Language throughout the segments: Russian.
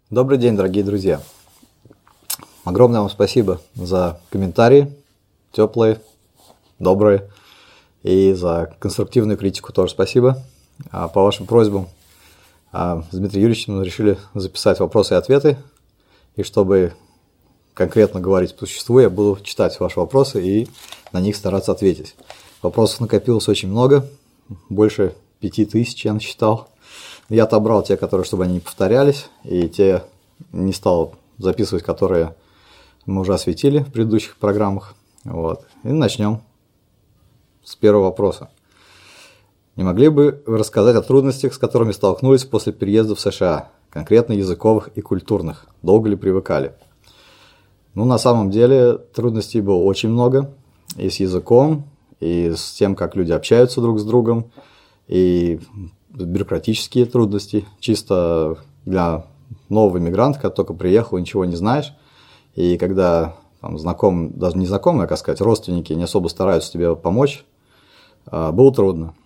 Добрый день, дорогие друзья. Огромное вам спасибо за комментарии, теплые, добрые, и за конструктивную критику тоже спасибо. По вашим просьбам с Дмитрием Юрьевичем мы решили записать вопросы и ответы, и чтобы конкретно говорить по существу, я буду читать ваши вопросы и на них стараться ответить. Вопросов накопилось очень много, больше 5000 я насчитал. Я отобрал те, которые, чтобы они не повторялись, и те не стал записывать, которые мы уже осветили в предыдущих программах. Вот. И начнем с первого вопроса. Не могли бы вы рассказать о трудностях, с которыми столкнулись после переезда в США, конкретно языковых и культурных? Долго ли привыкали? На самом деле трудностей было очень много. И с языком, и с тем, как люди общаются друг с другом, и бюрократические трудности, чисто для нового иммигранта, когда только приехал, ничего не знаешь, и когда там, даже не знакомые, как сказать, родственники не особо стараются тебе помочь, было трудно.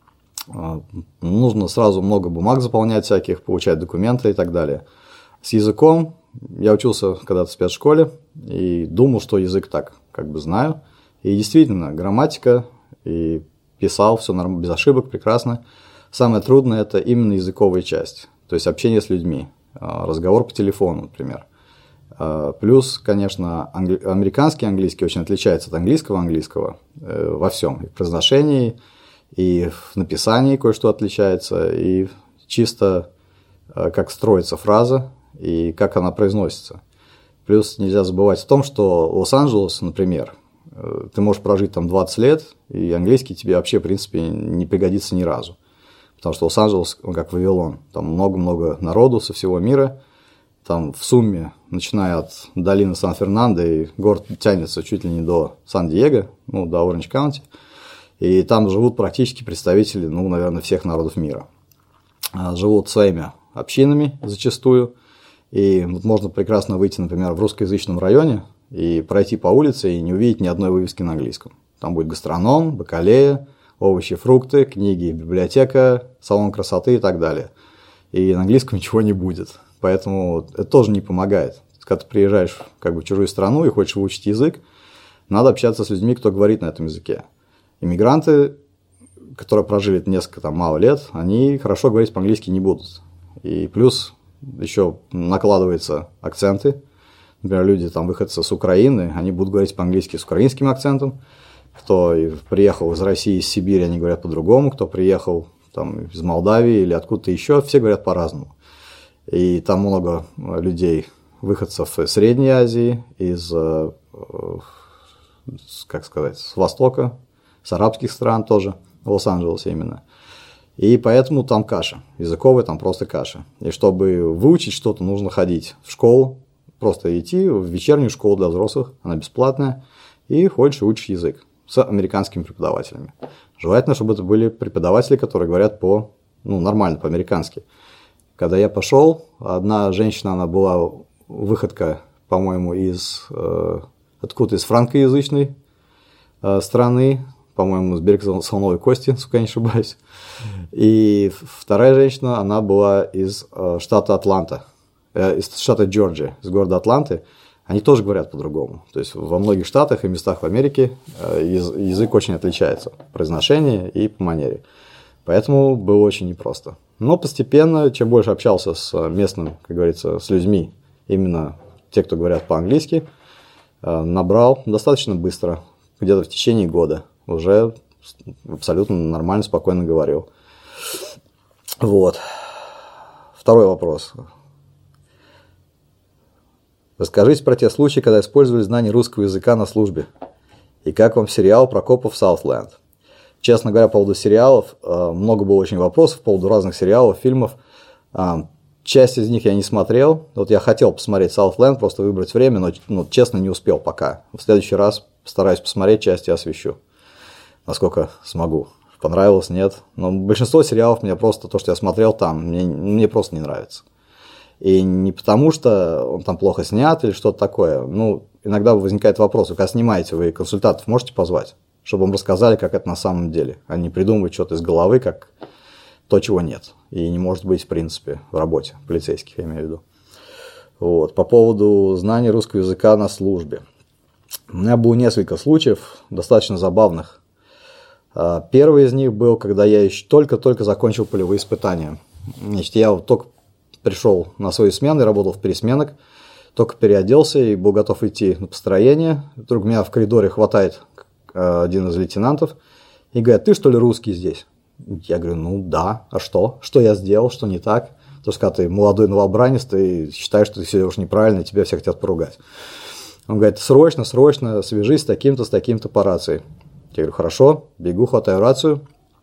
Нужно сразу много бумаг заполнять всяких, получать документы и так далее. С языком я учился когда-то в спецшколе и думал, что язык так как бы знаю, и действительно, грамматика, и писал, все нормально, без ошибок, прекрасно. Самое трудное – это именно языковая часть, то есть общение с людьми, разговор по телефону, например. Плюс, конечно, американский английский очень отличается от английского во всем. И в произношении, и в написании кое-что отличается, и чисто как строится фраза, и как она произносится. Плюс нельзя забывать в том, что Лос-Анджелес, например, ты можешь прожить там 20 лет, и английский тебе вообще, в принципе, не пригодится ни разу. Потому что Лос-Анджелес, он как Вавилон, там много-много народу со всего мира, там в сумме, начиная от долины Сан-Фернандо, и город тянется чуть ли не до Сан-Диего, до Оранж-Каунти, и там живут практически представители, наверное, всех народов мира. Живут своими общинами зачастую, и можно прекрасно выйти, например, в русскоязычном районе и пройти по улице и не увидеть ни одной вывески на английском. Там будет гастроном, бакалея, овощи, фрукты, книги, библиотека, салон красоты и так далее. И на английском ничего не будет. Поэтому это тоже не помогает. Когда ты приезжаешь в чужую страну и хочешь выучить язык, надо общаться с людьми, кто говорит на этом языке. Иммигранты, которые прожили несколько мало лет, они хорошо говорить по-английски не будут. И плюс еще накладываются акценты. Например, люди, выходцы с Украины, они будут говорить по-английски с украинским акцентом. Кто приехал из России, из Сибири, они говорят по-другому. Кто приехал из Молдавии или откуда-то еще, все говорят по-разному. И там много людей, выходцев из Средней Азии, из, с Востока, с арабских стран тоже, в Лос-Анджелесе именно. И поэтому там каша, языковая там просто каша. И чтобы выучить что-то, нужно ходить в школу, просто идти в вечернюю школу для взрослых, она бесплатная, и ходишь и учишь язык с американскими преподавателями. Желательно, чтобы это были преподаватели, которые говорят нормально, по-американски. Когда я пошел, одна женщина, она была выходка, по-моему, из франкоязычной страны, по-моему, с берега Слоновой Кости, если я не ошибаюсь. И вторая женщина, она была из штата Атланта, из штата Джорджия, из города Атланты. Они тоже говорят по-другому. То есть во многих штатах и местах в Америке язык очень отличается по произношению и по манере. Поэтому было очень непросто. Но постепенно, чем больше общался с местным, как говорится, с людьми, именно те, кто говорят по-английски, набрал достаточно быстро, где-то в течение года. Уже абсолютно нормально, спокойно говорил. Вот. Второй вопрос. Расскажите про те случаи, когда использовали знание русского языка на службе. И как вам сериал Прокопов «Саутленд»? Честно говоря, по поводу сериалов, много было очень вопросов по поводу разных сериалов, фильмов. Часть из них я не смотрел. Вот я хотел посмотреть «Саутленд», просто выбрать время, но честно, не успел пока. В следующий раз постараюсь посмотреть часть и освещу, насколько смогу. Понравилось, нет. Но большинство сериалов мне просто, то, что я смотрел там, мне просто не нравится. И не потому, что он там плохо снят или что-то такое. Иногда возникает вопрос, когда снимаете, вы консультантов можете позвать, чтобы вам рассказали, как это на самом деле, а не придумывать что-то из головы, как то, чего нет. И не может быть, в принципе, в работе полицейских, я имею в виду. Вот. По поводу знания русского языка на службе. У меня было несколько случаев, достаточно забавных. Первый из них был, когда я еще только-только закончил полевые испытания. Значит, я вот только пришел на свою смену и работал в пересменок, только переоделся и был готов идти на построение. Вдруг меня в коридоре хватает один из лейтенантов и говорит: ты что ли русский здесь? Я говорю: ну да, а что? Что я сделал, что не так? То есть, когда ты молодой новобранец, ты считаешь, что ты все делаешь неправильно, и тебя все хотят поругать. Он говорит: срочно свяжись с таким-то по рации. Я говорю: хорошо, бегу, хватаю рацию,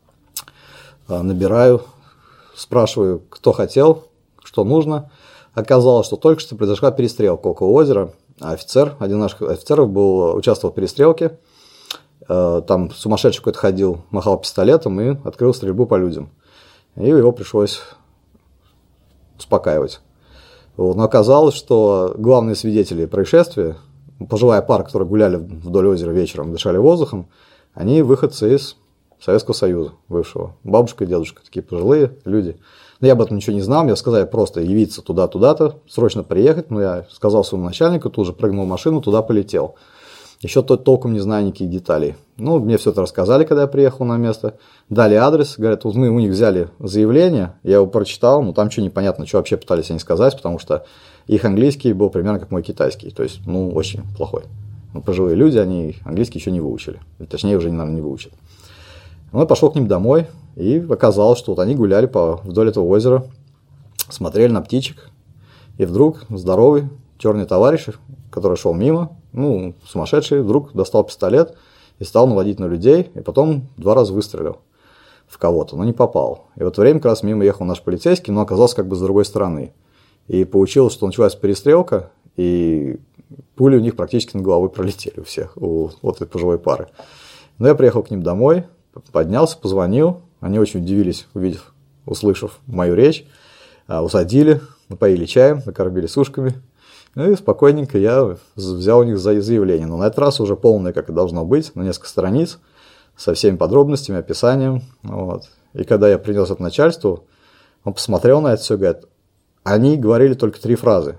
набираю, спрашиваю, кто хотел, что нужно. Оказалось, что только что произошла перестрелка около озера. Один из наших офицеров участвовал в перестрелке. Там сумасшедший какой-то ходил, махал пистолетом и открыл стрельбу по людям. И его пришлось успокаивать. Вот. Но оказалось, что главные свидетели происшествия, пожилая пара, которые гуляли вдоль озера вечером, дышали воздухом, они выходцы из Советского Союза бывшего. Бабушка и дедушка, такие пожилые люди. Но я об этом ничего не знал, мне сказали просто явиться туда-то, срочно приехать. Но я сказал своему начальнику, тут же прыгнул в машину, туда полетел. Еще толком не знаю никаких деталей. Ну, мне все это рассказали, когда я приехал на место. Дали адрес, говорят: вот мы у них взяли заявление, я его прочитал, но там что непонятно, что вообще пытались они сказать, потому что их английский был примерно как мой китайский, то есть, очень плохой. Пожилые люди, они английский еще не выучили, точнее, уже, наверное, не выучат. Я пошел к ним домой, и оказалось, что вот они гуляли вдоль этого озера, смотрели на птичек, и вдруг здоровый черный товарищ, который шел мимо, сумасшедший, вдруг достал пистолет и стал наводить на людей, и потом 2 раза выстрелил в кого-то, но не попал. И в это время как раз мимо ехал наш полицейский, но оказался как бы с другой стороны. И получилось, что началась перестрелка, и пули у них практически над головой пролетели у всех, у этой пожилой пары. Но я приехал к ним домой, поднялся, позвонил, они очень удивились, услышав мою речь, усадили, напоили чаем, накормили сушками. И спокойненько я взял у них заявление. Но на этот раз уже полное, как и должно быть, на несколько страниц, со всеми подробностями, описанием. Вот. И когда я принес это начальству, он посмотрел на это все и говорит: они говорили только 3 фразы.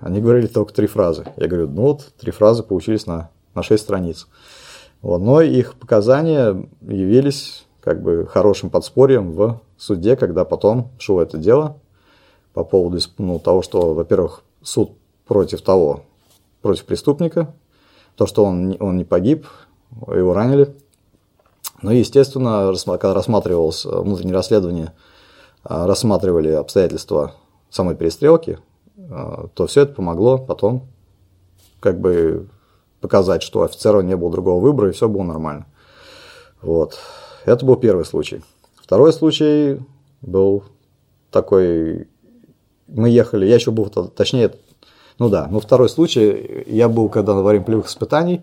Я говорю: 3 фразы получились на 6 страниц. Вот. Но их показания явились как бы хорошим подспорьем в суде, когда потом шло это дело по поводу того, что, во-первых, суд против преступника, то, что он не погиб, его ранили. Но, естественно, когда рассматривалось внутреннее расследование, рассматривали обстоятельства самой перестрелки, то все это помогло потом как бы показать, что у офицера не было другого выбора, и все было нормально. Вот. Это был первый случай. Второй случай был такой: мы ехали, я еще был, точнее, второй случай, я был, когда во время полевых испытаний,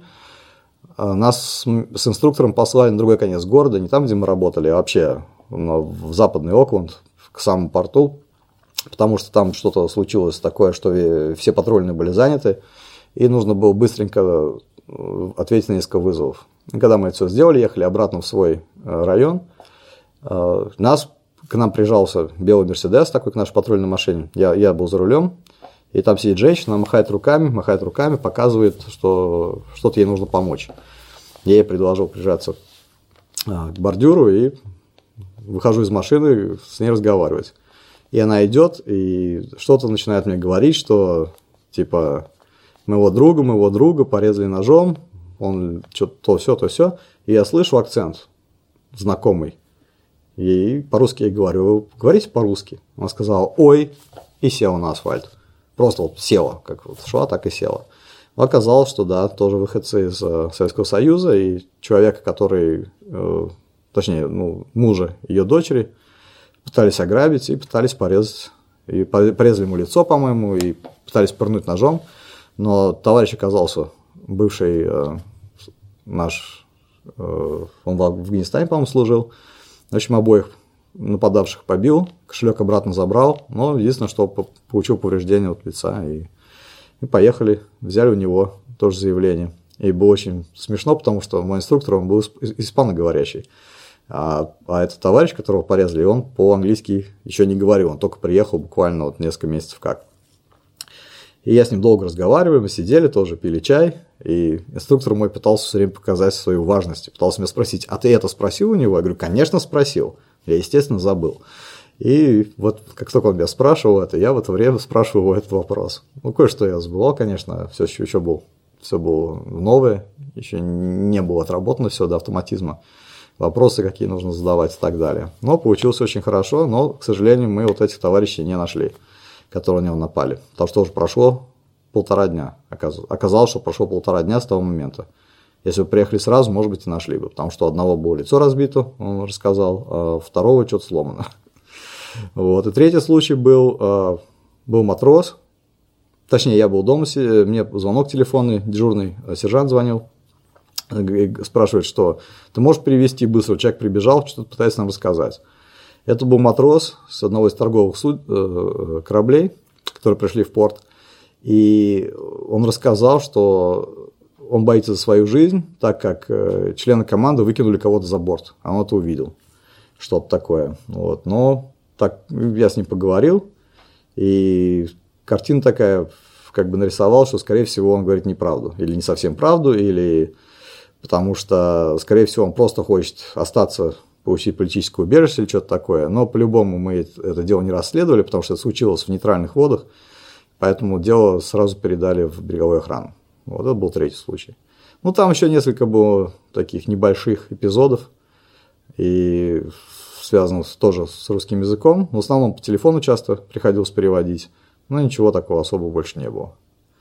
нас с инструктором послали на другой конец города, не там, где мы работали, а вообще в западный Окленд, к самому порту, потому что там что-то случилось такое, что все патрульные были заняты, и нужно было быстренько ответить на несколько вызовов. И когда мы это все сделали, ехали обратно в свой район, к нам прижался белый Мерседес, такой к нашей патрульной машине, я был за рулем. И там сидит женщина, махает руками, показывает, что что-то ей нужно помочь. Я ей предложил прижаться к бордюру и выхожу из машины с ней разговаривать. И она идет и что-то начинает мне говорить, что типа моего друга порезали ножом, он что-то то все. И я слышу акцент знакомый. И по-русски я говорю: говорите по-русски. Она сказала: ой, и села на асфальт. Просто вот села, как вот шла, так и села. Но оказалось, что да, тоже выходцы из Советского Союза, и человека, который, мужа ее дочери, пытались ограбить и пытались порезать. И порезали ему лицо, по-моему, и пытались пырнуть ножом. Но товарищ оказался бывший наш, он в Афганистане, по-моему, служил. В общем, обоих нападавших побил, кошелек обратно забрал, но единственное, что получил повреждение от лица, и поехали, взяли у него тоже заявление. И было очень смешно, потому что мой инструктор, он был испаноговорящий, а этот товарищ, которого порезали, он по-английски еще не говорил, он только приехал буквально несколько месяцев как. И я с ним долго разговаривал, мы сидели, тоже пили чай, и инструктор мой пытался все время показать свою важность, пытался меня спросить, а ты это спросил у него? Я говорю, конечно, спросил. Я, естественно, забыл. И вот как только он меня спрашивал это, я в это время спрашивал его этот вопрос. Ну, кое-что я забывал, конечно, все было новое, еще не было отработано все до автоматизма. Вопросы, какие нужно задавать и так далее. Но получилось очень хорошо, но, к сожалению, мы вот этих товарищей не нашли, которые на него напали. Потому что уже прошло 1,5 дня. Оказалось, что прошло 1,5 дня с того момента. Если бы приехали сразу, может быть, и нашли бы. Потому что у одного было лицо разбито, он рассказал, а у второго что-то сломано. Вот. И третий случай был матрос. Точнее, я был дома, мне звонок телефонный, дежурный сержант звонил. Спрашивает, что ты можешь перевести быстро, человек прибежал, что-то пытается нам рассказать. Это был матрос с одного из торговых кораблей, которые пришли в порт, и он рассказал, что он боится за свою жизнь, так как члены команды выкинули кого-то за борт, а он это увидел, что-то такое. Вот. Но так, я с ним поговорил, и картина такая, как бы нарисовал, что, скорее всего, он говорит неправду, или не совсем правду, или... Потому что, скорее всего, он просто хочет остаться, получить политическое убежище или что-то такое. Но по-любому мы это дело не расследовали, потому что это случилось в нейтральных водах. Поэтому дело сразу передали в береговую охрану. Вот это был третий случай. Ну, там еще несколько было таких небольших эпизодов. И связано тоже с русским языком. В основном по телефону часто приходилось переводить. Но ничего такого особого больше не было.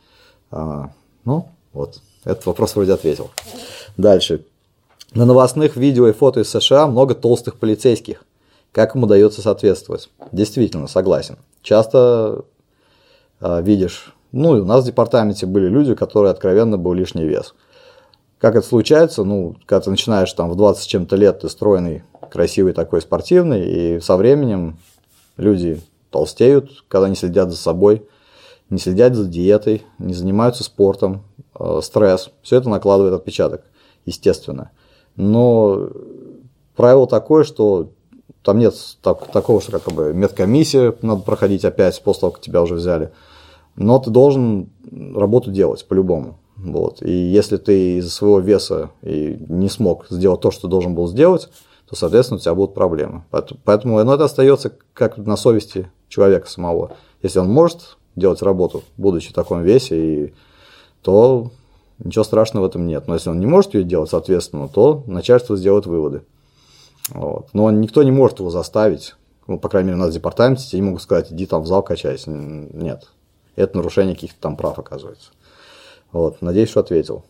Ну, вот. Этот вопрос вроде ответил. Дальше. На новостных видео и фото из США много толстых полицейских. Как им удается соответствовать? Действительно, согласен. Часто видишь... Ну, и у нас в департаменте были люди, которые откровенно был лишний вес. Как это случается? Ну, когда ты начинаешь там в 20 с чем-то лет, ты стройный, красивый такой, спортивный, и со временем люди толстеют, когда не следят за собой, не следят за диетой, не занимаются спортом, стресс. Все это накладывает отпечаток, естественно. Но правило такое, что там нет такого, что как бы медкомиссия надо проходить опять после того, как тебя уже взяли. Но ты должен работу делать по-любому. Вот. И если ты из-за своего веса и не смог сделать то, что должен был сделать, то, соответственно, у тебя будут проблемы. Поэтому это остается как на совести человека самого. Если он может делать работу, будучи в таком весе, то ничего страшного в этом нет. Но если он не может ее делать, соответственно, то начальство сделает выводы. Вот. Но никто не может его заставить. Ну, по крайней мере, у нас в департаменте тебе не могут сказать, иди там в зал качайся. Нет. Это нарушение каких-то там прав, оказывается. Вот. Надеюсь, что ответил.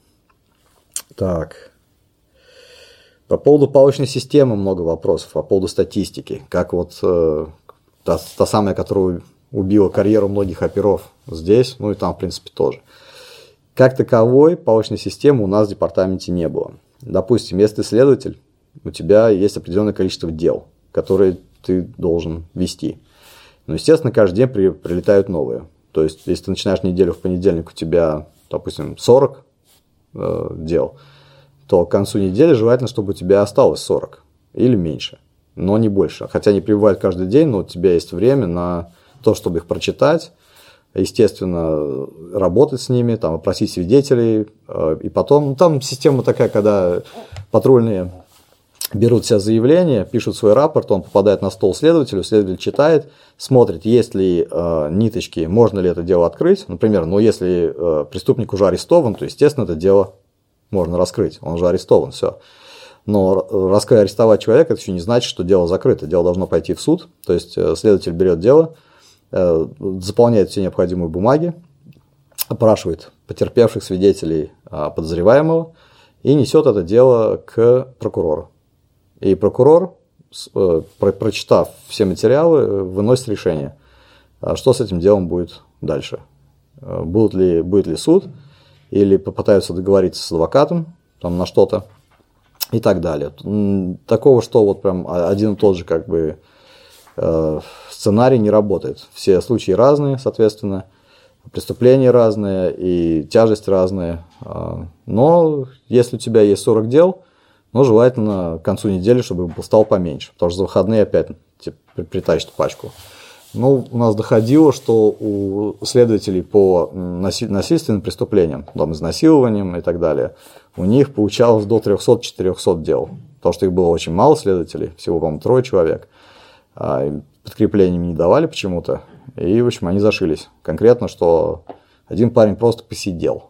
Так. По поводу палочной системы много вопросов. По поводу статистики. Как вот та самая, которая убила карьеру многих оперов здесь, ну и там, в принципе, тоже. Как таковой палочной системы у нас в департаменте не было. Допустим, если ты следователь, у тебя есть определенное количество дел, которые ты должен вести. Но, естественно, каждый день прилетают новые. То есть, если ты начинаешь неделю в понедельник, у тебя, допустим, 40 дел, то к концу недели желательно, чтобы у тебя осталось 40 или меньше, но не больше. Хотя они прибывают каждый день, но у тебя есть время на то, чтобы их прочитать, естественно, работать с ними, там, опросить свидетелей, и потом, там система такая, когда патрульные берут все заявления, пишут свой рапорт, он попадает на стол следователю, следователь читает, смотрит, есть ли ниточки, можно ли это дело открыть. Например, если преступник уже арестован, то, естественно, это дело можно раскрыть, он уже арестован, все. Но арестовать человека, это еще не значит, что дело закрыто, дело должно пойти в суд, то есть следователь берет дело, заполняет все необходимые бумаги, опрашивает потерпевших свидетелей подозреваемого и несет это дело к прокурору. И прокурор, прочитав все материалы, выносит решение, что с этим делом будет дальше. Будет ли суд, или попытаются договориться с адвокатом там, на что-то и так далее. Такого, что вот прям один и тот же как бы сценарий не работает. Все случаи разные, соответственно, преступления разные и тяжесть разная. Но если у тебя есть 40 дел, желательно к концу недели, чтобы стало поменьше, потому что за выходные опять притащат пачку. Ну, у нас доходило, что у следователей по насильственным преступлениям, там, изнасилованием и так далее, у них получалось до 300-400 дел. Потому что их было очень мало следователей, всего, по-моему, 3 человек. Подкреплениями не давали почему-то. И, в общем, они зашились. Конкретно, что один парень просто посидел.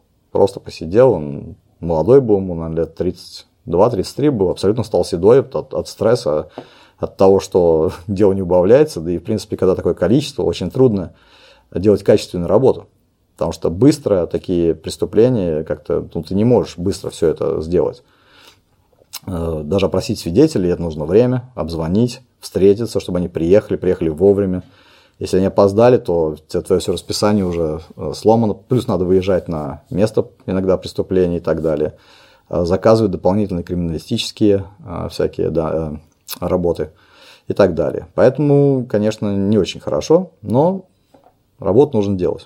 Он молодой был, ему, наверное, лет 32-33 был, абсолютно стал седой от стресса, от того, что дело не убавляется. Да и, в принципе, когда такое количество, очень трудно делать качественную работу. Потому что быстро такие преступления, как-то ты не можешь быстро все это сделать. Даже опросить свидетелей, это нужно время, обзвонить, встретиться, чтобы они приехали вовремя. Если они опоздали, то твое все расписание уже сломано. Плюс надо выезжать на место иногда преступления и так далее. Заказывать дополнительные криминалистические всякие работы и так далее. Поэтому, конечно, не очень хорошо, но работу нужно делать.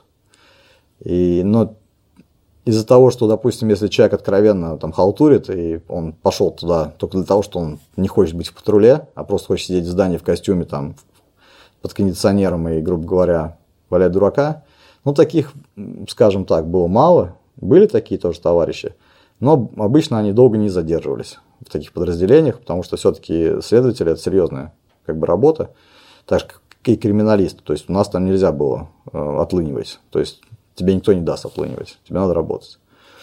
Но из-за того, что, допустим, если человек откровенно там халтурит, и он пошел туда только для того, что он не хочет быть в патруле, а просто хочет сидеть в здании в костюме там, под кондиционером и, грубо говоря, валять дурака, таких, скажем так, было мало. Были такие тоже товарищи, но обычно они долго не задерживались в таких подразделениях, потому что все-таки следователи – это серьезная работа, так же, как и криминалист. То есть у нас там нельзя было отлынивать. То есть тебе никто не даст отлынивать, тебе надо работать.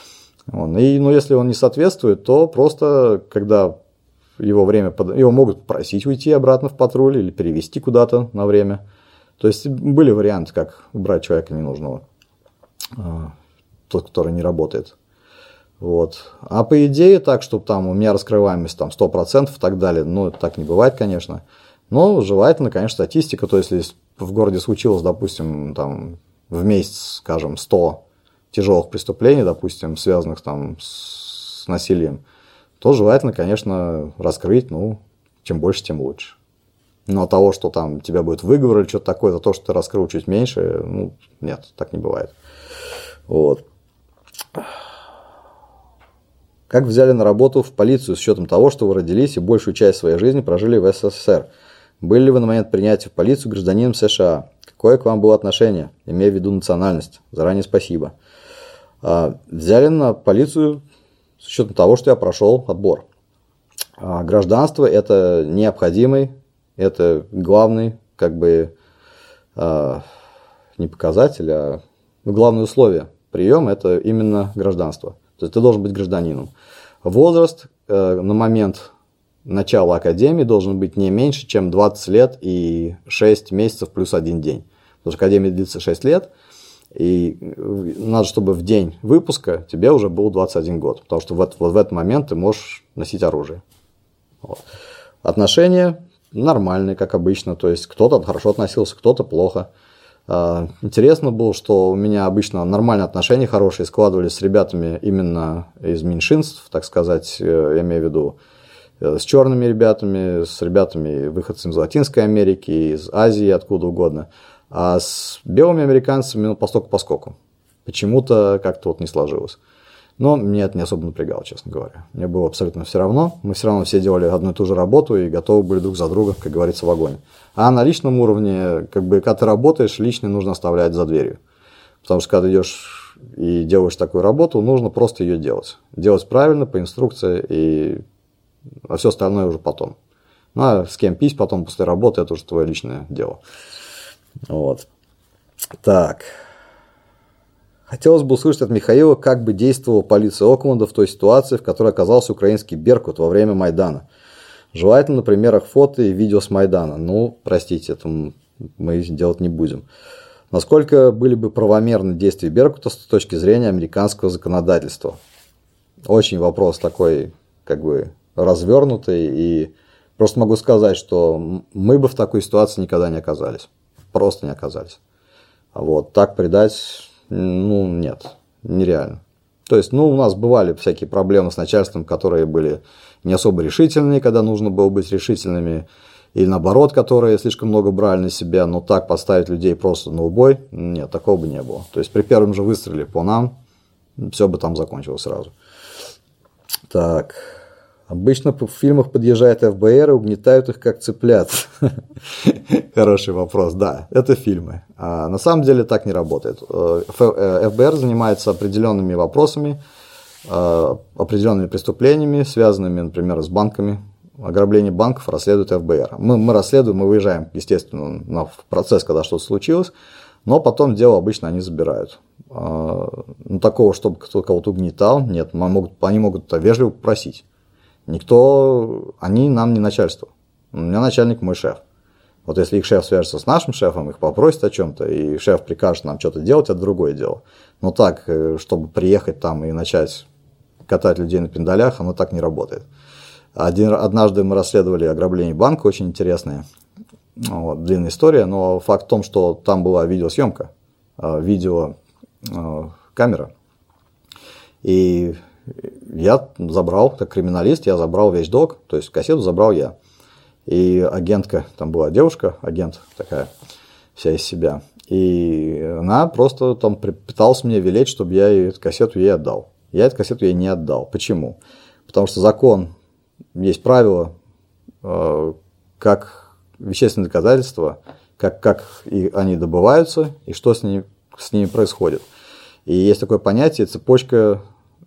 Если он не соответствует, то просто, когда его могут попросить уйти обратно в патруль или перевести куда-то на время. То есть были варианты, как убрать человека ненужного, тот, который не работает. А по идее так, чтобы там у меня раскрываемость 100% и так далее, это так не бывает, конечно. Но желательно, конечно, статистика, то есть если в городе случилось, допустим, там в месяц, скажем, 100 тяжелых преступлений, допустим, связанных с насилием, то желательно, конечно, раскрыть, чем больше, тем лучше. Но от того, что там тебя будет выговор или что-то такое за то, что ты раскрыл чуть меньше, нет, так не бывает. Как взяли на работу в полицию с учетом того, что вы родились и большую часть своей жизни прожили в СССР? Были ли вы на момент принятия в полицию гражданином США? Какое к вам было отношение, имея в виду национальность? Заранее спасибо. Взяли на полицию с учетом того, что я прошел отбор. Гражданство – это необходимый, это главный, не показатель, а главное условие приема – это именно гражданство. То есть ты должен быть гражданином. Возраст на момент начала академии должен быть не меньше, чем 20 лет и 6 месяцев плюс 1 день. Потому что академия длится 6 лет, и надо, чтобы в день выпуска тебе уже был 21 год. Потому что в этот момент ты можешь носить оружие. Отношения нормальные, как обычно. То есть кто-то хорошо относился, кто-то плохо. Интересно было, что у меня обычно нормальные отношения хорошие складывались с ребятами именно из меньшинств, так сказать, я имею в виду с черными ребятами, с ребятами, выходцами из Латинской Америки, из Азии, откуда угодно. А с белыми американцами постольку-поскольку. Почему-то как-то не сложилось. Но меня это не особо напрягало, честно говоря. Мне было абсолютно все равно. Мы все равно все делали одну и ту же работу и готовы были друг за друга, как говорится, в огонь. А на личном уровне, когда ты работаешь, личное нужно оставлять за дверью. Потому что когда ты идешь и делаешь такую работу, нужно просто ее делать. Делать правильно, по инструкции, а все остальное уже потом. А с кем пить потом после работы, это уже твое личное дело. Так. Хотелось бы услышать от Михаила, как бы действовала полиция Окленда в той ситуации, в которой оказался украинский «Беркут» во время Майдана. Желательно на примерах фото и видео с Майдана. Простите, это мы делать не будем. Насколько были бы правомерны действия «Беркута» с точки зрения американского законодательства? Очень вопрос такой, развернутый. И просто могу сказать, что мы бы в такой ситуации никогда не оказались. Просто не оказались. Так предать... нет, нереально. То есть, у нас бывали всякие проблемы с начальством, которые были не особо решительные, когда нужно было быть решительными, или наоборот, которые слишком много брали на себя, но так поставить людей просто на убой, нет, такого бы не было. То есть, при первом же выстреле по нам, все бы там закончилось сразу. Так, Обычно в фильмах подъезжает ФБР и угнетают их как цыплят. Хороший вопрос, да, это фильмы. А на самом деле так не работает. ФБР занимается определенными вопросами, определенными преступлениями, связанными, например, с банками. Ограбление банков расследует ФБР. Мы расследуем, мы выезжаем, естественно, в процесс, когда что-то случилось, но потом дело обычно они забирают. Такого, чтобы кто кого-то угнетал, нет, они могут вежливо попросить. Они нам не начальство. У меня начальник мой шеф. Вот если их шеф свяжется с нашим шефом, их попросит о чем-то, и шеф прикажет нам что-то делать, это другое дело. Но так, чтобы приехать там и начать катать людей на пендалях, оно так не работает. Однажды мы расследовали ограбление банка, очень интересное. Вот, длинная история, но факт в том, что там была видеосъемка, видеокамера. И я забрал, как криминалист, я забрал вещдок, то есть кассету забрал я. И агентка, там была девушка, агент такая, вся из себя. И она просто там пыталась мне велеть, чтобы я эту кассету ей отдал. Я эту кассету ей не отдал. Почему? Потому что закон, есть правило, как вещественные доказательства, как они добываются и что с ними происходит. И есть такое понятие цепочка,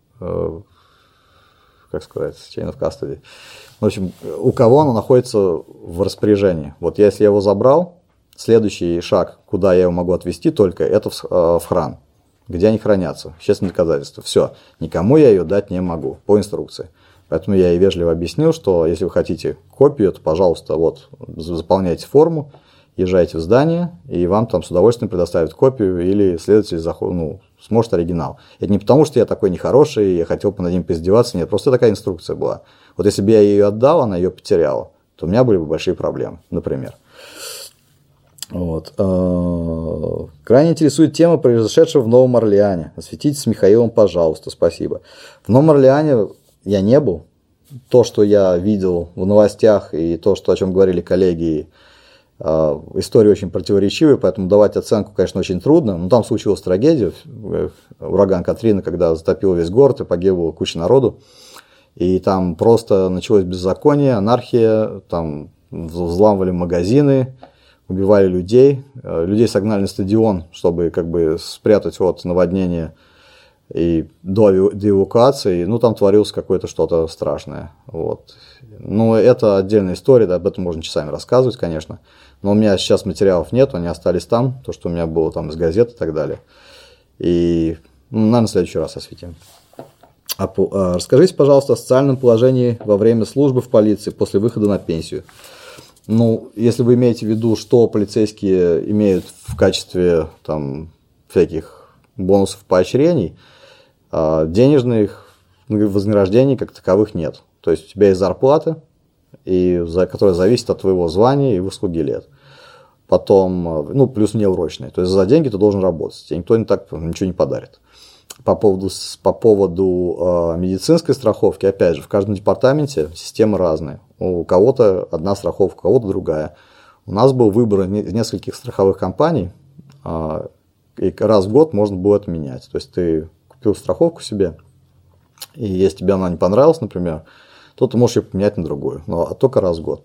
как сказать, chain of custody. В общем, у кого оно находится в распоряжении. Вот если я его забрал, следующий шаг, куда я его могу отвезти только, это в хран, где они хранятся, вещественные доказательства. Все, никому я ее дать не могу по инструкции. Поэтому я ей вежливо объяснил, что если вы хотите копию, то, пожалуйста, вот, заполняйте форму, езжайте в здание, и вам там с удовольствием предоставят копию, или следователь сможет оригинал. Это не потому, что я такой нехороший, и я хотел над ним поиздеваться, нет, просто такая инструкция была. Вот если бы я ее отдал, она ее потеряла, то у меня были бы большие проблемы, например. Вот. Крайне интересует тема произошедшего в Новом Орлеане. Осветите с Михаилом, пожалуйста, спасибо. В Новом Орлеане я не был. То, что я видел в новостях, и то, о чем говорили коллеги, истории очень противоречивые, поэтому давать оценку, конечно, очень трудно. Но там случилась трагедия, ураган Катрина, когда затопил весь город и погибла куча народу. И там просто началось беззаконие, анархия, там взламывали магазины, убивали людей. Людей согнали на стадион, чтобы спрятать от наводнения и до эвакуации. Там творилось какое-то что-то страшное. Вот. Но это отдельная история, да, об этом можно часами рассказывать, конечно. Но у меня сейчас материалов нет, они остались там, то, что у меня было там из газет и так далее. И, наверное, в следующий раз осветим. Расскажите, пожалуйста, о социальном положении во время службы в полиции после выхода на пенсию. Если вы имеете в виду, что полицейские имеют в качестве всяких бонусов, поощрений, денежных вознаграждений как таковых нет. То есть у тебя есть зарплата, которая зависит от твоего звания и выслуги лет. Потом, плюс неурочные. То есть за деньги ты должен работать, тебе никто ничего не подарит. По поводу медицинской страховки, опять же, в каждом департаменте системы разные. У кого-то одна страховка, у кого-то другая. У нас был выбор нескольких страховых компаний, и раз в год можно было это менять. То есть ты купил страховку себе, и если тебе она не понравилась, например, то ты можешь ее поменять на другую, но только раз в год.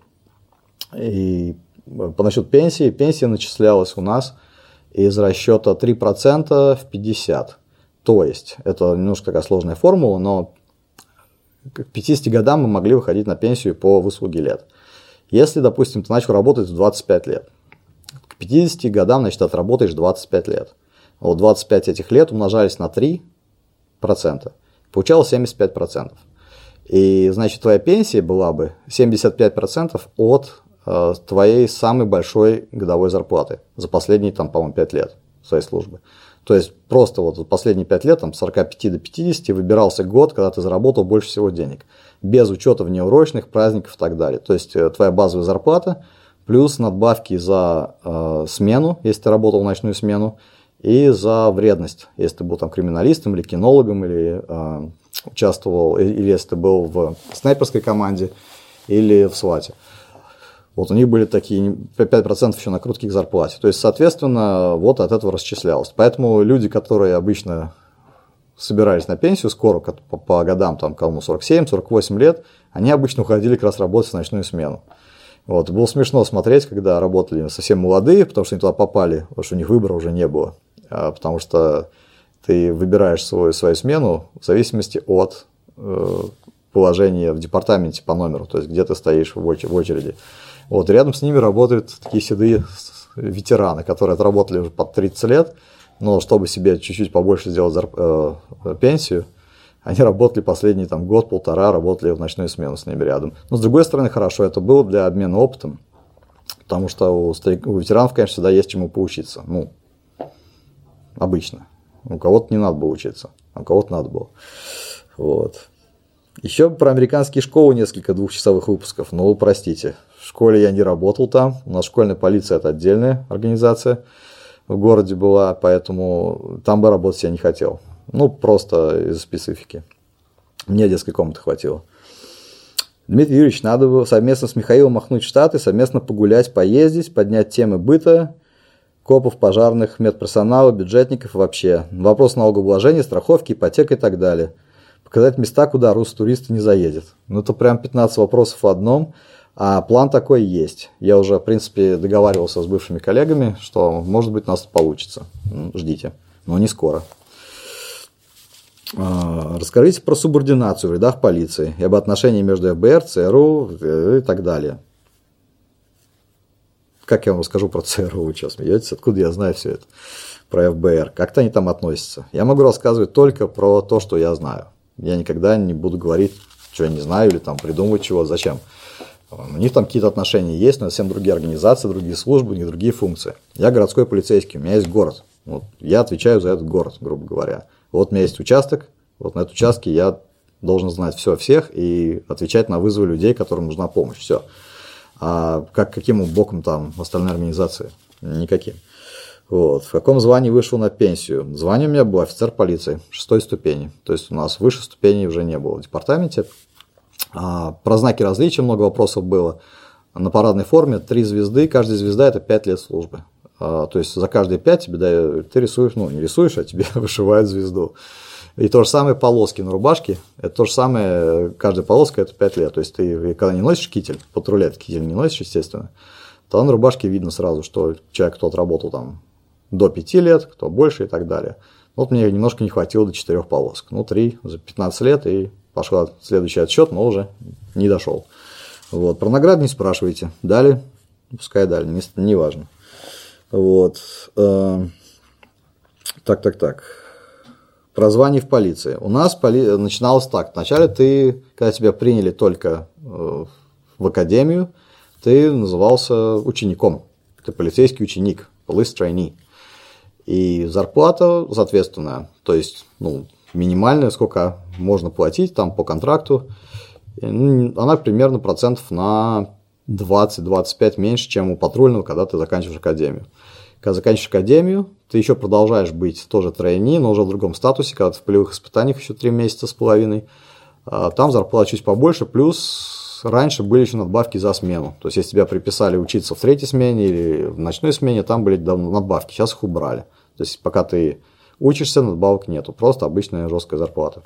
И насчет пенсии, пенсия начислялась у нас из расчета 3% в 50%. То есть, это немножко такая сложная формула, но к 50 годам мы могли выходить на пенсию по выслуге лет. Если, допустим, ты начал работать в 25 лет, к 50 годам, значит, отработаешь 25 лет. Вот 25 этих лет умножались на 3%, получалось 75%. И, значит, твоя пенсия была бы 75% от твоей самой большой годовой зарплаты за последние, по-моему, 5 лет своей службы. То есть, просто вот последние 5 лет, с 45 до 50, выбирался год, когда ты заработал больше всего денег. Без учета внеурочных, праздников и так далее. То есть, твоя базовая зарплата, плюс надбавки за смену, если ты работал в ночную смену, и за вредность, если ты был криминалистом или кинологом, или участвовал, или если ты был в снайперской команде, или в СВАТе. Вот у них были такие 5% еще накрутки к зарплате. То есть, соответственно, вот от этого расчислялось. Поэтому люди, которые обычно собирались на пенсию скоро, по годам, там, кому 47-48 лет, они обычно уходили как раз работать в ночную смену. Вот. Было смешно смотреть, когда работали совсем молодые, потому что они туда попали, потому что у них выбора уже не было. Потому что ты выбираешь свою смену в зависимости от положения в департаменте по номеру, то есть где ты стоишь в очереди. Вот. Рядом с ними работают такие седые ветераны, которые отработали уже под 30 лет, но чтобы себе чуть-чуть побольше сделать пенсию, они работали последний год-полтора, работали в ночную смену с ними рядом. Но, с другой стороны, хорошо, это было для обмена опытом, потому что у ветеранов, конечно, всегда есть чему поучиться. Ну, обычно. У кого-то не надо было учиться, а у кого-то надо было. Вот. Еще про американские школы несколько двухчасовых выпусков. Ну, простите, в школе я не работал там. У нас школьная полиция – это отдельная организация в городе была, поэтому там бы работать я не хотел. Ну, просто из-за специфики. Мне детской комнаты хватило. Дмитрий Юрьевич, надо было совместно с Михаилом махнуть в Штаты, совместно погулять, поездить, поднять темы быта, копов, пожарных, медперсонала, бюджетников и вообще. Вопрос налогообложения, страховки, ипотека и так далее. Показать места, куда русский турист не заедет. Ну, это прям 15 вопросов в одном. А план такой есть. Я уже, в принципе, договаривался с бывшими коллегами, что, может быть, у нас получится. Ждите. Но не скоро. Расскажите про субординацию в рядах полиции и об отношении между ФБР, ЦРУ и так далее. Как я вам расскажу про ЦРУ? Вы что, смеетесь? Откуда я знаю все это? Про ФБР. Как-то они там относятся. Я могу рассказывать только про то, что я знаю. Я никогда не буду говорить, что я не знаю, или там придумывать чего. Зачем? У них там какие-то отношения есть, но совсем другие организации, другие службы, у них другие функции. Я городской полицейский, у меня есть город. Вот, я отвечаю за этот город, грубо говоря. Вот у меня есть участок, вот на этом участке я должен знать все о всех и отвечать на вызовы людей, которым нужна помощь. Все. А каким боком там остальные организации? Никаким. Вот. В каком звании вышел на пенсию? Звание у меня было офицер полиции 6 ступени. То есть у нас выше ступени уже не было в департаменте. Про знаки различия много вопросов было. На парадной форме 3 звезды. Каждая звезда – это 5 лет службы. То есть за каждые 5 тебе ты рисуешь, ну не рисуешь, а тебе вышивают звезду. И то же самое полоски на рубашке, это то же самое, каждая полоска это 5 лет. То есть ты когда не носишь китель, патрулет китель не носишь, естественно, то на рубашке видно сразу, что человек кто отработал там до 5 лет, кто больше и так далее. Вот мне немножко не хватило до 4 полосок. Ну, 3 за 15 лет и пошел следующий отсчет, но уже не дошел. Вот. Про награды не спрашивайте. Дали, пускай дали, не важно. Вот. Так. Про звание в полиции. У нас начиналось так. Вначале когда тебя приняли только в академию, ты назывался учеником. Ты полицейский ученик, police trainee. И зарплата, соответственно, то есть минимальная, сколько можно платить там по контракту, она примерно процентов на 20-25 меньше, чем у патрульного, когда ты заканчиваешь академию. Когда заканчиваешь академию, ты еще продолжаешь быть тоже трейни, но уже в другом статусе, когда ты в полевых испытаниях еще 3 месяца с половиной. Там зарплата чуть побольше, плюс раньше были еще надбавки за смену. То есть, если тебя приписали учиться в 3-й смене или в ночной смене, там были надбавки, сейчас их убрали. То есть, пока ты учишься, надбавок нету, просто обычная жесткая зарплата.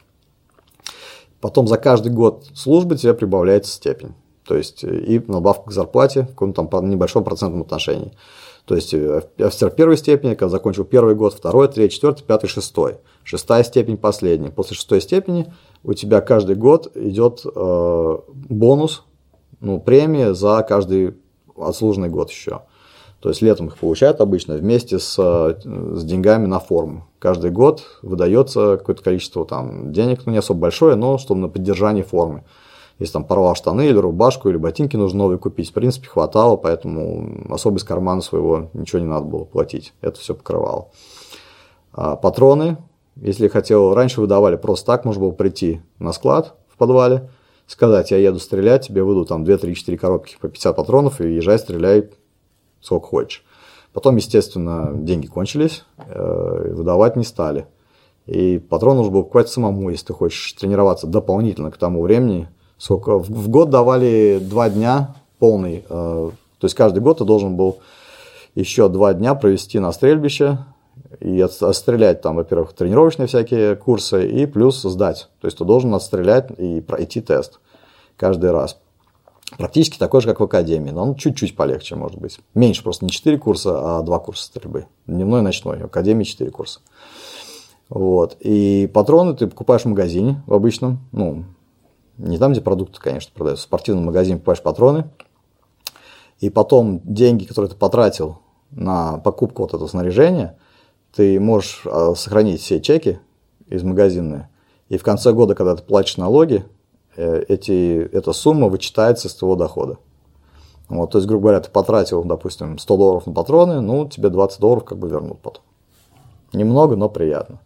Потом за каждый год службы тебе прибавляется степень. То есть, и надбавка к зарплате в каком-то там небольшом процентном отношении. То есть, офицер 1-й степени, когда закончил 1-й год, 2-й, 3-й, 4-й, 5-й, 6-й. 6-я степень последняя. После 6-й степени у тебя каждый год идет бонус, премия за каждый отслуженный год еще. То есть, летом их получают обычно вместе с деньгами на форму. Каждый год выдается какое-то количество денег, не особо большое, но чтобы на поддержание формы. Если там порвал штаны или рубашку, или ботинки нужно новые купить, в принципе, хватало, поэтому особо из кармана своего ничего не надо было платить. Это все покрывало. Патроны, если хотел, раньше выдавали просто так, можно было прийти на склад в подвале, сказать, я еду стрелять, тебе выйдут там 2, 3, 4 коробки по 50 патронов, и езжай, стреляй сколько хочешь. Потом, естественно, деньги кончились, выдавать не стали. И патрон нужно было покупать самому, если ты хочешь тренироваться дополнительно к тому времени. Сколько? В год давали 2 дня полный. То есть каждый год ты должен был еще 2 дня провести на стрельбище, и отстрелять там, во-первых, тренировочные всякие курсы, и плюс сдать. То есть ты должен отстрелять и пройти тест каждый раз. Практически такой же, как в академии, но он чуть-чуть полегче, может быть. Меньше, просто не 4 курса, а 2 курса стрельбы. Дневной и ночной. В академии 4 курса. Вот. И патроны ты покупаешь в магазине в обычном. Ну, не там, где продукты, конечно, продаются. В спортивном магазине покупаешь патроны. И потом деньги, которые ты потратил на покупку вот этого снаряжения, ты можешь сохранить все чеки из магазина. И в конце года, когда ты платишь налоги, эта сумма вычитается из твоего дохода. Вот, то есть, грубо говоря, ты потратил, допустим, $100 на патроны, ну, тебе $20 как бы вернут потом. Немного, но приятно.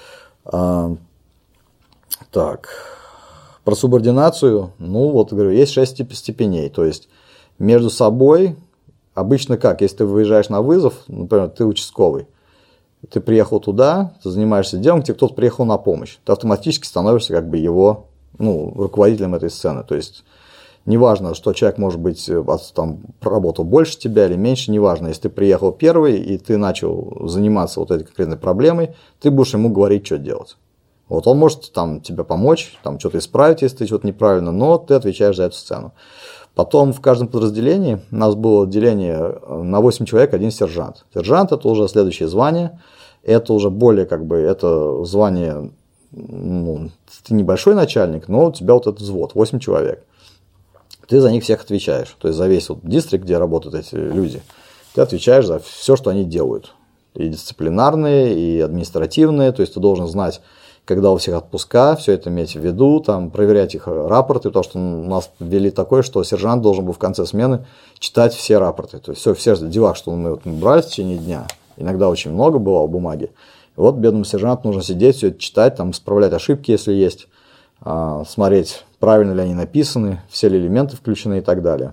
Так, про субординацию, ну, вот, говорю, есть 6 степеней, то есть, между собой, обычно как, если ты выезжаешь на вызов, например, ты участковый, ты приехал туда, ты занимаешься делом, тебе кто-то приехал на помощь, ты автоматически становишься как бы его, ну, руководителем этой сцены. То есть, неважно, что человек, может быть, там, проработал больше тебя или меньше, неважно. Если ты приехал первый, и ты начал заниматься вот этой конкретной проблемой, ты будешь ему говорить, что делать. Вот он может там, тебе помочь, там, что-то исправить, если ты что-то неправильно, но ты отвечаешь за эту сцену. Потом в каждом подразделении у нас было деление на 8 человек, 1 сержант. Сержант – это уже следующее звание. Это уже более, как бы, это звание, ну, ты небольшой начальник, но у тебя вот этот взвод, 8 человек. Ты за них всех отвечаешь. То есть за весь вот дистрикт, где работают эти люди, ты отвечаешь за все, что они делают. И дисциплинарные, и административные. То есть ты должен знать, когда у всех отпуска, все это иметь в виду, там, проверять их рапорты, потому что у нас ввели такое, что сержант должен был в конце смены читать все рапорты. То есть все дела, что мы брали в течение дня, иногда очень много бывало бумаги. И вот бедному сержанту нужно сидеть, все это читать, там, исправлять ошибки, если есть, смотреть, правильно ли они написаны, все ли элементы включены и так далее.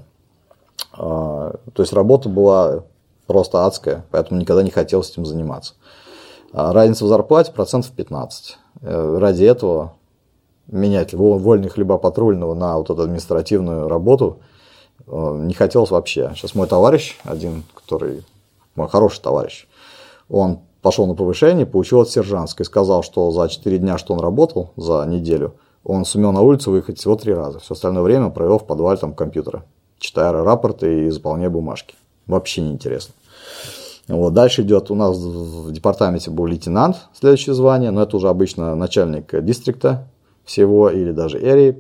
То есть работа была просто адская, поэтому никогда не хотелось этим заниматься. Разница в зарплате 15%. Ради этого менять вольный хлеба патрульного на вот эту административную работу не хотелось вообще. Сейчас мой товарищ, один, который мой хороший товарищ, он пошел на повышение, получил от сержантской, сказал, что за 4 дня, что он работал, за неделю, он сумел на улицу выехать всего 3 раза. Все остальное время провел в подвале там, компьютера, читая рапорты и заполняя бумажки. Вообще неинтересно. Вот, дальше идет у нас в департаменте был лейтенант, следующее звание, но это уже обычно начальник дистрикта всего или даже эрии.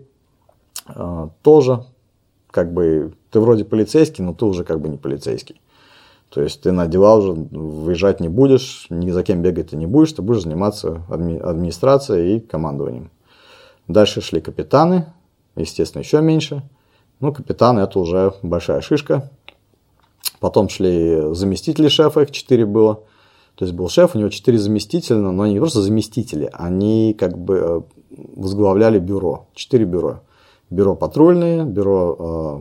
Тоже, как бы, ты вроде полицейский, но ты уже как бы не полицейский. То есть ты на дела уже выезжать не будешь, ни за кем бегать ты не будешь, ты будешь заниматься администрацией и командованием. Дальше шли капитаны, естественно, еще меньше. Ну, капитаны это уже большая шишка. Потом шли заместители шефа, их 4 было. То есть был шеф, у него 4 заместителя, но они не просто заместители, они как бы возглавляли бюро. 4 бюро. Бюро патрульное, бюро...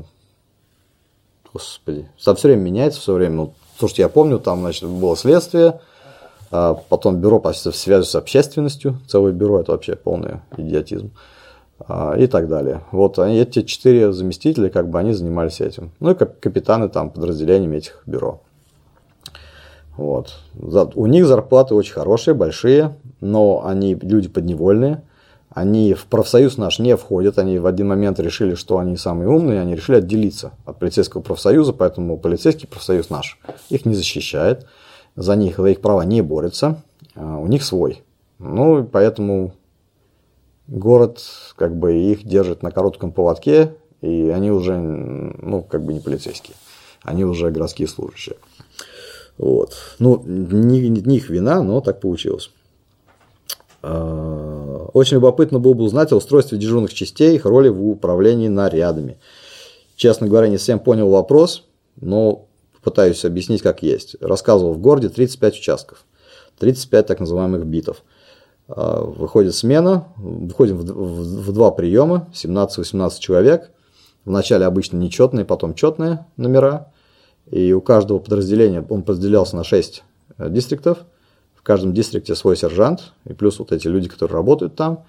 Господи, там все время меняется, все время. Ну, то, что я помню, там, значит, было следствие, потом бюро по связи с общественностью, целое бюро, это вообще полный идиотизм. И так далее. Вот эти 4 заместителя, как бы они занимались этим. Ну и капитаны там подразделениями этих бюро. Вот. У них зарплаты очень хорошие, большие, но они люди подневольные. Они в профсоюз наш не входят. Они в один момент решили, что они самые умные, они решили отделиться от полицейского профсоюза, поэтому полицейский профсоюз наш их не защищает, за их права не борется, у них свой. Ну и поэтому город как бы их держит на коротком поводке, и они уже, ну, как бы не полицейские, они уже городские служащие. Вот. Ну, не их вина, но так получилось. Очень любопытно было бы узнать о устройстве дежурных частей, их роли в управлении нарядами. Честно говоря, не совсем понял вопрос, но пытаюсь объяснить как есть. Рассказывал, в городе 35 участков, 35 так называемых битов. Выходит смена, выходим в 2 приема, 17-18 человек. Вначале обычно нечетные, потом четные номера. И у каждого подразделения он подразделялся на 6 дистриктов. В каждом дистрикте свой сержант, и плюс вот эти люди, которые работают там.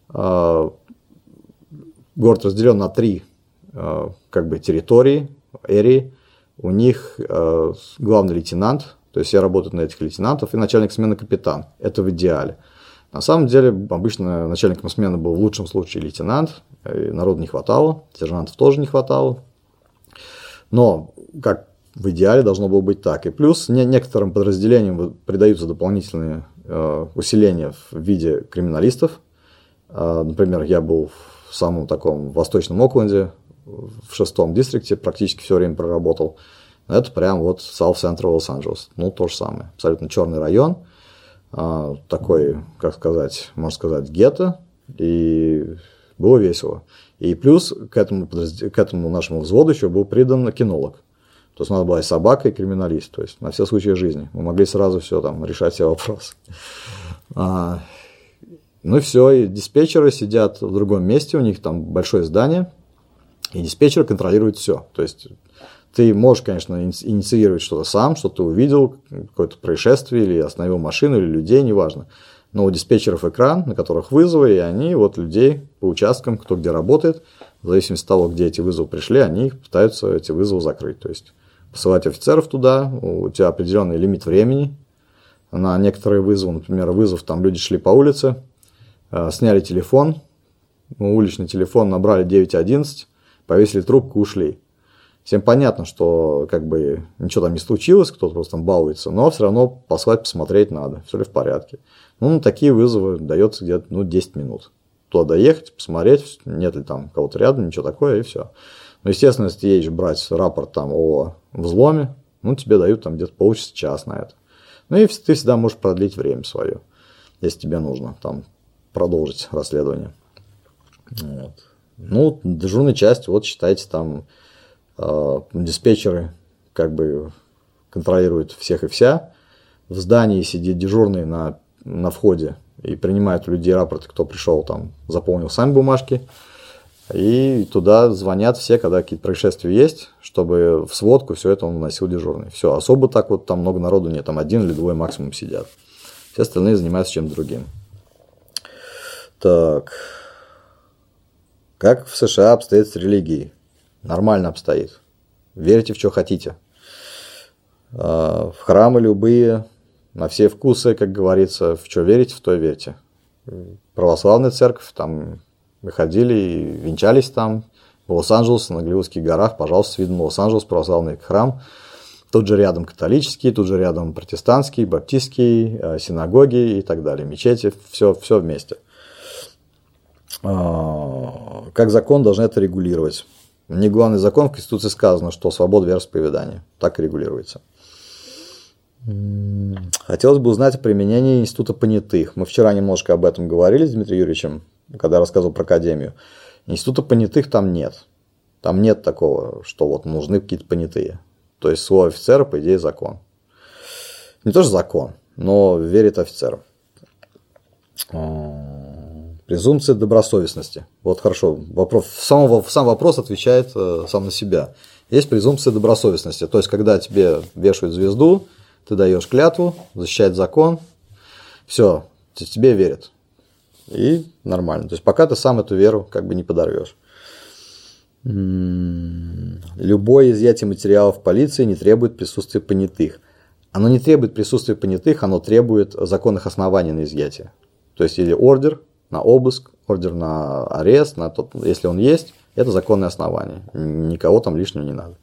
Город разделен на 3 как бы территории, эрии. У них главный лейтенант, То есть все работают на этих лейтенантов, и начальник смены капитан. Это в идеале. На самом деле, обычно начальником смены был в лучшем случае лейтенант, и народу не хватало, сержантов тоже не хватало. Но, как в идеале, должно было быть так. И плюс некоторым подразделениям придаются дополнительные усиления в виде криминалистов. Например, я был в самом таком восточном Окленде, в 6-м дистрикте, практически все время проработал. Это прям вот South Central Лос-Анджелес. Ну, то же самое. Абсолютно черный район. Такой, как сказать, можно сказать, гетто. И было весело. И плюс к этому нашему взводу еще был придан кинолог. То есть у нас была и собака, и криминалист. То есть на все случаи жизни. Мы могли сразу все там решать все вопросы. Ну и все. И диспетчеры сидят в другом месте. У них там большое здание. И диспетчер контролирует все. То есть ты можешь, конечно, инициировать что-то сам, что ты увидел, какое-то происшествие, или остановил машину, или людей, неважно. Но у диспетчеров экран, на которых вызовы, и они вот людей по участкам, кто где работает, в зависимости от того, где эти вызовы пришли, они пытаются эти вызовы закрыть. То есть посылать офицеров туда, у тебя определенный лимит времени. На некоторые вызовы, например, вызов, там люди шли по улице, сняли телефон, уличный телефон, набрали 911, повесили трубку, ушли. Всем понятно, что как бы ничего там не случилось, кто-то просто там балуется, но все равно послать, посмотреть надо, все ли в порядке. Ну, на такие вызовы дается где-то 10 минут. Туда доехать, посмотреть, нет ли там кого-то рядом, ничего такое, и все. Но, естественно, если ты едешь брать рапорт там о взломе, ну, тебе дают там где-то полчаса, час на это. Ну, и ты всегда можешь продлить время свое, если тебе нужно там продолжить расследование. Вот. Ну, дежурная часть, вот считайте, там диспетчеры как бы контролируют всех и вся. В здании сидит дежурный на входе и принимает у людей рапорты, кто пришел, там, заполнил сами бумажки. И туда звонят все, когда какие-то происшествия есть, чтобы в сводку все это он вносил дежурный. Все, особо так вот там много народу нет, там 1 или 2 максимум сидят. Все остальные занимаются чем-то другим. Так. Как в США обстоит с религией? Нормально обстоит. Верите в что хотите. В храмы любые, на все вкусы, как говорится, в что верите, в то и верьте. Православная церковь, там мы ходили и венчались там, в Лос-Анджелесе, на Голливудских горах, пожалуйста, видно Лос-Анджелес, православный храм. Тут же рядом католический, тут же рядом протестантский, баптистский, синагоги и так далее, мечети, все вместе. Как закон должны это регулировать? Не главный закон, в Конституции сказано, что свобода вероисповедания. Так и регулируется. Хотелось бы узнать о применении института понятых. Мы вчера немножко об этом говорили с Дмитрием Юрьевичем, когда рассказывал про академию. Института понятых там нет. Там нет такого, что вот нужны какие-то понятые. То есть слово офицера, по идее, закон. Не тоже закон, но верит офицерам. Презумпция добросовестности. Вот хорошо. Сам вопрос отвечает сам на себя. Есть презумпция добросовестности. То есть, когда тебе вешают звезду, ты даешь клятву, защищает закон, все, тебе верят. И нормально. То есть, пока ты сам эту веру как бы не подорвешь. Любое изъятие материалов полиции не требует присутствия понятых. Оно не требует присутствия понятых, оно требует законных оснований на изъятие. То есть, или ордер на обыск, ордер на арест, если он есть, это законное основание. Никого там лишнего не надо.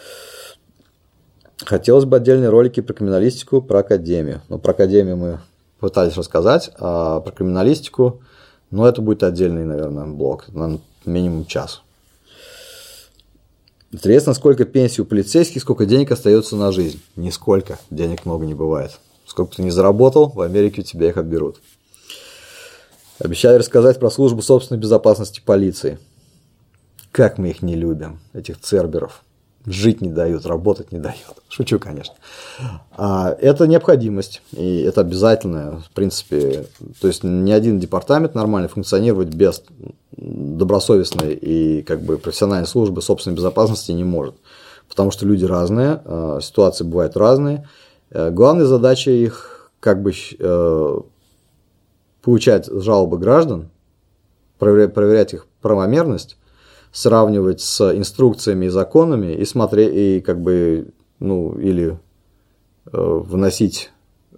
Хотелось бы отдельные ролики про криминалистику, про академию. Но про академию мы пытались рассказать, а про криминалистику, это будет отдельный, наверное, блок, на минимум час. Интересно, сколько пенсий у полицейских, сколько денег остается на жизнь. Нисколько, денег много не бывает. Сколько ты не заработал, в Америке у тебя их отберут. Обещали рассказать про службу собственной безопасности полиции. Как мы их не любим, этих церберов. Жить не дают, работать не дают. Шучу, конечно. Это необходимость, и это обязательно, в принципе. То есть, ни один департамент нормально функционировать без добросовестной и как бы профессиональной службы собственной безопасности не может. Потому что люди разные, ситуации бывают разные. Главная задача их как бы получать жалобы граждан, проверять их правомерность, сравнивать с инструкциями и законами и смотреть, и как бы, или выносить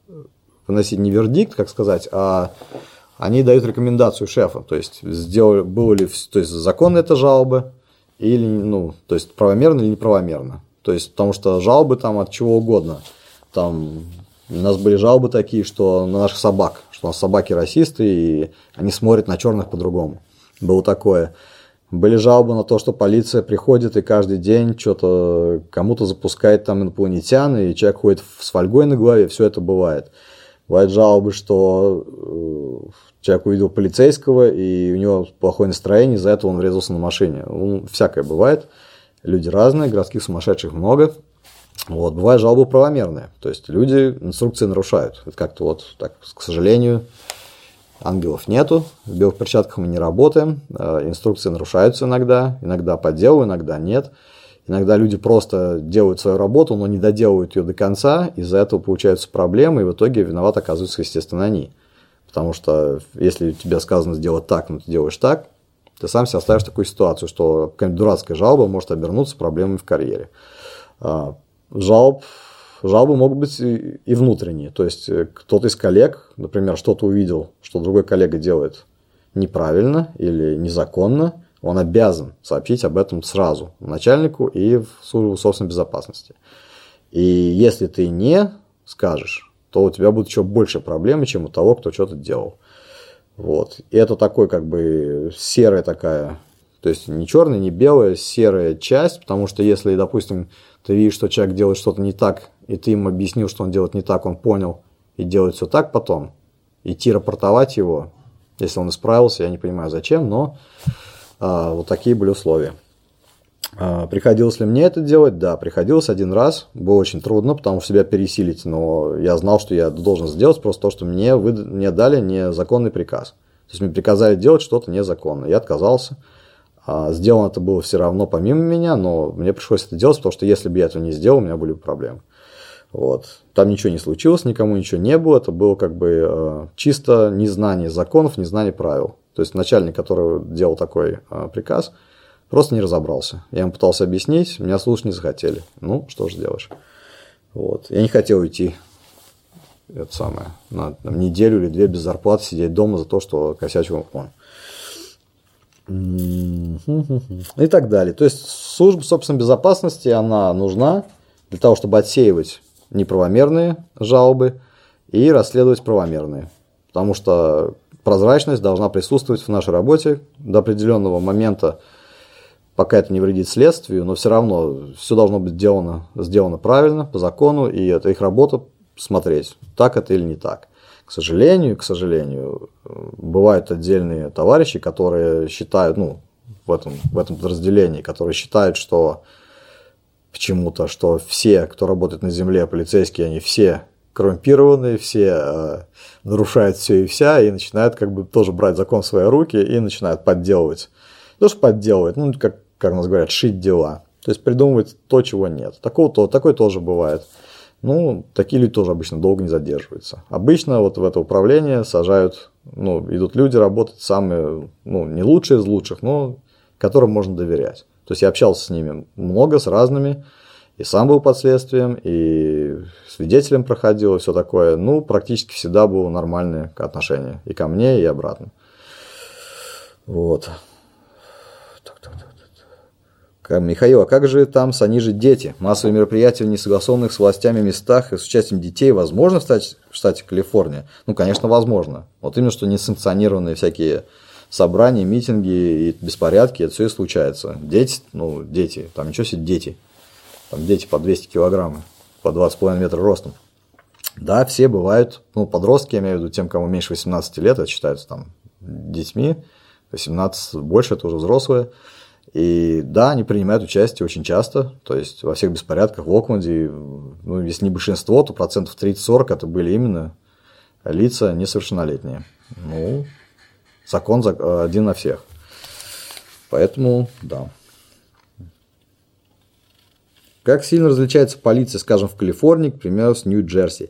не вердикт, как сказать, а они дают рекомендацию шефа, то есть то есть законна эта жалоба, или, то есть правомерно или неправомерно. То есть, потому что жалобы там от чего угодно. Там у нас были жалобы такие, что на наших собак, что у нас собаки расисты, и они смотрят на черных по-другому. Было такое. Были жалобы на то, что полиция приходит и каждый день что-то кому-то запускает там инопланетян, и человек ходит с фольгой на голове, все это бывает. Бывают жалобы, что человек увидел полицейского, и у него плохое настроение, из-за этого он врезался на машине. Всякое бывает. Люди разные, городских сумасшедших много. Вот. Бывают жалобы правомерные. То есть люди инструкции нарушают. Это как-то вот так, к сожалению, ангелов нету. В белых перчатках мы не работаем. Инструкции нарушаются иногда по делу, иногда нет. Иногда люди просто делают свою работу, но не доделывают ее до конца, из-за этого получаются проблемы, и в итоге виноват оказываются, естественно, они. Потому что если тебе сказано сделать так, но ты делаешь так, ты сам себя ставишь в такую ситуацию, что какая-нибудь дурацкая жалоба может обернуться проблемами в карьере. Жалобы могут быть и внутренние. То есть кто-то из коллег, например, что-то увидел, что другой коллега делает неправильно или незаконно, он обязан сообщить об этом сразу начальнику и в службу собственной безопасности. И если ты не скажешь, то у тебя будут еще больше проблем, чем у того, кто что-то делал. Вот. И это такой как бы серая такая, то есть не черная, не белая, серая часть, потому что если, допустим, ты видишь, что человек делает что-то не так, и ты ему объяснил, что он делает не так, он понял и делает все так потом, идти рапортовать его, если он исправился, я не понимаю зачем, но вот такие были условия. Приходилось ли мне это делать? Да, приходилось один раз. Было очень трудно, потому что себя пересилить, но я знал, что я должен сделать просто то, что мне дали незаконный приказ. То есть мне приказали делать что-то незаконное. Я отказался. Сделано это было все равно помимо меня, но мне пришлось это делать, потому что если бы я этого не сделал, у меня были бы проблемы. Вот. Там ничего не случилось, никому ничего не было. Это было как бы чисто незнание законов, незнание правил. То есть начальник, который делал такой приказ, просто не разобрался. Я ему пытался объяснить, меня слушать не захотели. Ну, что же делаешь. Вот. Я не хотел уйти на неделю или две без зарплаты сидеть дома за то, что косячил он. И так далее. То есть служба собственной безопасности, она нужна для того, чтобы отсеивать неправомерные жалобы и расследовать правомерные. Потому что прозрачность должна присутствовать в нашей работе до определенного момента, пока это не вредит следствию, но все равно все должно быть сделано правильно, по закону, и это их работа смотреть, так это или не так. К сожалению, бывают отдельные товарищи, которые считают, в этом подразделении, которые считают, что почему-то, что все, кто работает на земле, полицейские, они все коррумпированные, все нарушают все и вся, и начинают как бы тоже брать закон в свои руки и начинают подделывать. Не то, что подделывать, как у нас говорят, шить дела. То есть придумывать то, чего нет. Такое тоже бывает. Такие люди тоже обычно долго не задерживаются. Обычно вот в это управление сажают, идут люди работать самые, не лучшие из лучших, но которым можно доверять. То есть я общался с ними много, с разными, и сам был под следствием, и свидетелем проходил, и все такое. Практически всегда было нормальное отношение и ко мне, и обратно. Вот. Михаил, а как же там они же дети? Массовые мероприятия в несогласованных с властями местах и с участием детей возможно в штате Калифорния? Конечно, возможно. Вот именно, что несанкционированные всякие собрания, митинги и беспорядки, это все и случается. Дети, там ничего себе дети. Там дети по 200 килограмм, по 20,5 метра ростом. Да, все бывают, подростки, я имею в виду тем, кому меньше 18 лет, это считается там детьми, 18 больше, это уже взрослые. И да, они принимают участие очень часто, то есть во всех беспорядках в Окленде, если не большинство, то 30-40% это были именно лица несовершеннолетние. Закон один на всех. Поэтому, да. Как сильно различается полиция, скажем, в Калифорнии, к примеру, с Нью-Джерси?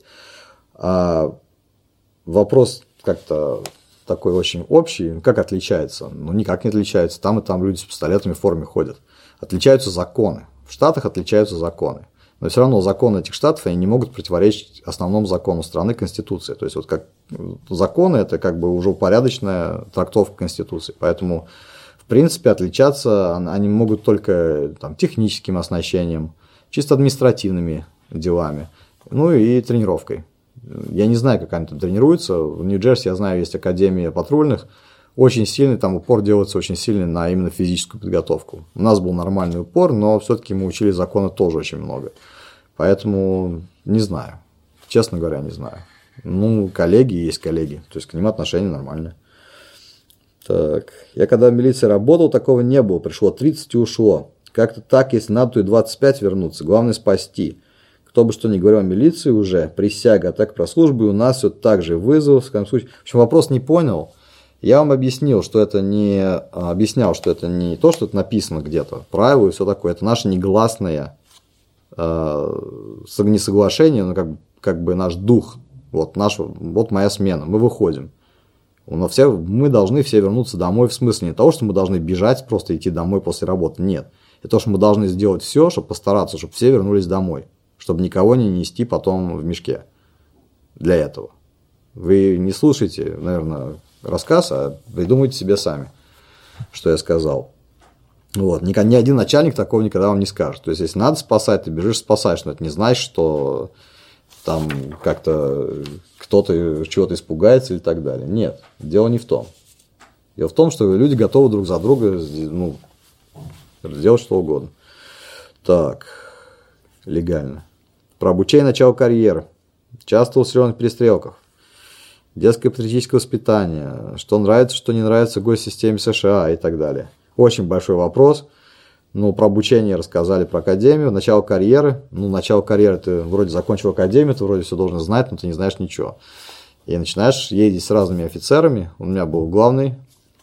Вопрос как-то такой очень общий. Как отличается? Никак не отличается. Там и там люди с пистолетами в форме ходят. Отличаются законы. В Штатах отличаются законы. Но все равно законы этих штатов, они не могут противоречить основному закону страны, Конституции. То есть, вот как законы, это как бы уже упорядоченная трактовка Конституции. Поэтому, в принципе, отличаться они могут только там, техническим оснащением, чисто административными делами, ну и тренировкой. Я не знаю, как они там тренируются. В Нью-Джерси, я знаю, есть академия патрульных. Очень сильный, там упор делается очень сильный на именно физическую подготовку. У нас был нормальный упор, но все-таки мы учили законы тоже очень много. Поэтому не знаю. Честно говоря, не знаю. Ну, коллеги есть коллеги. То есть к ним отношения нормальные. Так. Я когда в милиции работал, такого не было. Пришло 30 и ушло. Как-то так, если надо, то и 25 вернуться. Главное спасти. Кто бы что ни говорил о милиции уже, присяга, а так про службу, у нас все так же вызов. В общем, вопрос не понял. Я вам объяснял, что это не то, что это написано где-то, правила и все такое. Это наше негласное не соглашение, но как бы наш дух. Вот моя смена, мы выходим. Мы должны все вернуться домой, в смысле не того, что мы должны бежать, просто идти домой после работы. Нет. Это то, что мы должны сделать все, чтобы постараться, чтобы все вернулись домой. Чтобы никого не нести потом в мешке. Для этого. Вы не слушайте, наверное, рассказ, а придумайте себе сами, что я сказал. Вот. Ни один начальник такого никогда вам не скажет. То есть, если надо спасать, ты бежишь спасаешь, но это не значит, что там как-то кто-то чего-то испугается или так далее. Нет, дело не в том. Дело в том, что люди готовы друг за друга сделать что угодно. Так, легально. Про обучение начала карьеры. Часто усиленных перестрелках. Детское патриотическое воспитание, что нравится, что не нравится в госсистеме США и так далее. Очень большой вопрос. Про обучение рассказали, про академию, начало карьеры. Начало карьеры, ты вроде закончил академию, ты вроде все должен знать, но ты не знаешь ничего. И начинаешь ездить с разными офицерами. У меня был главный,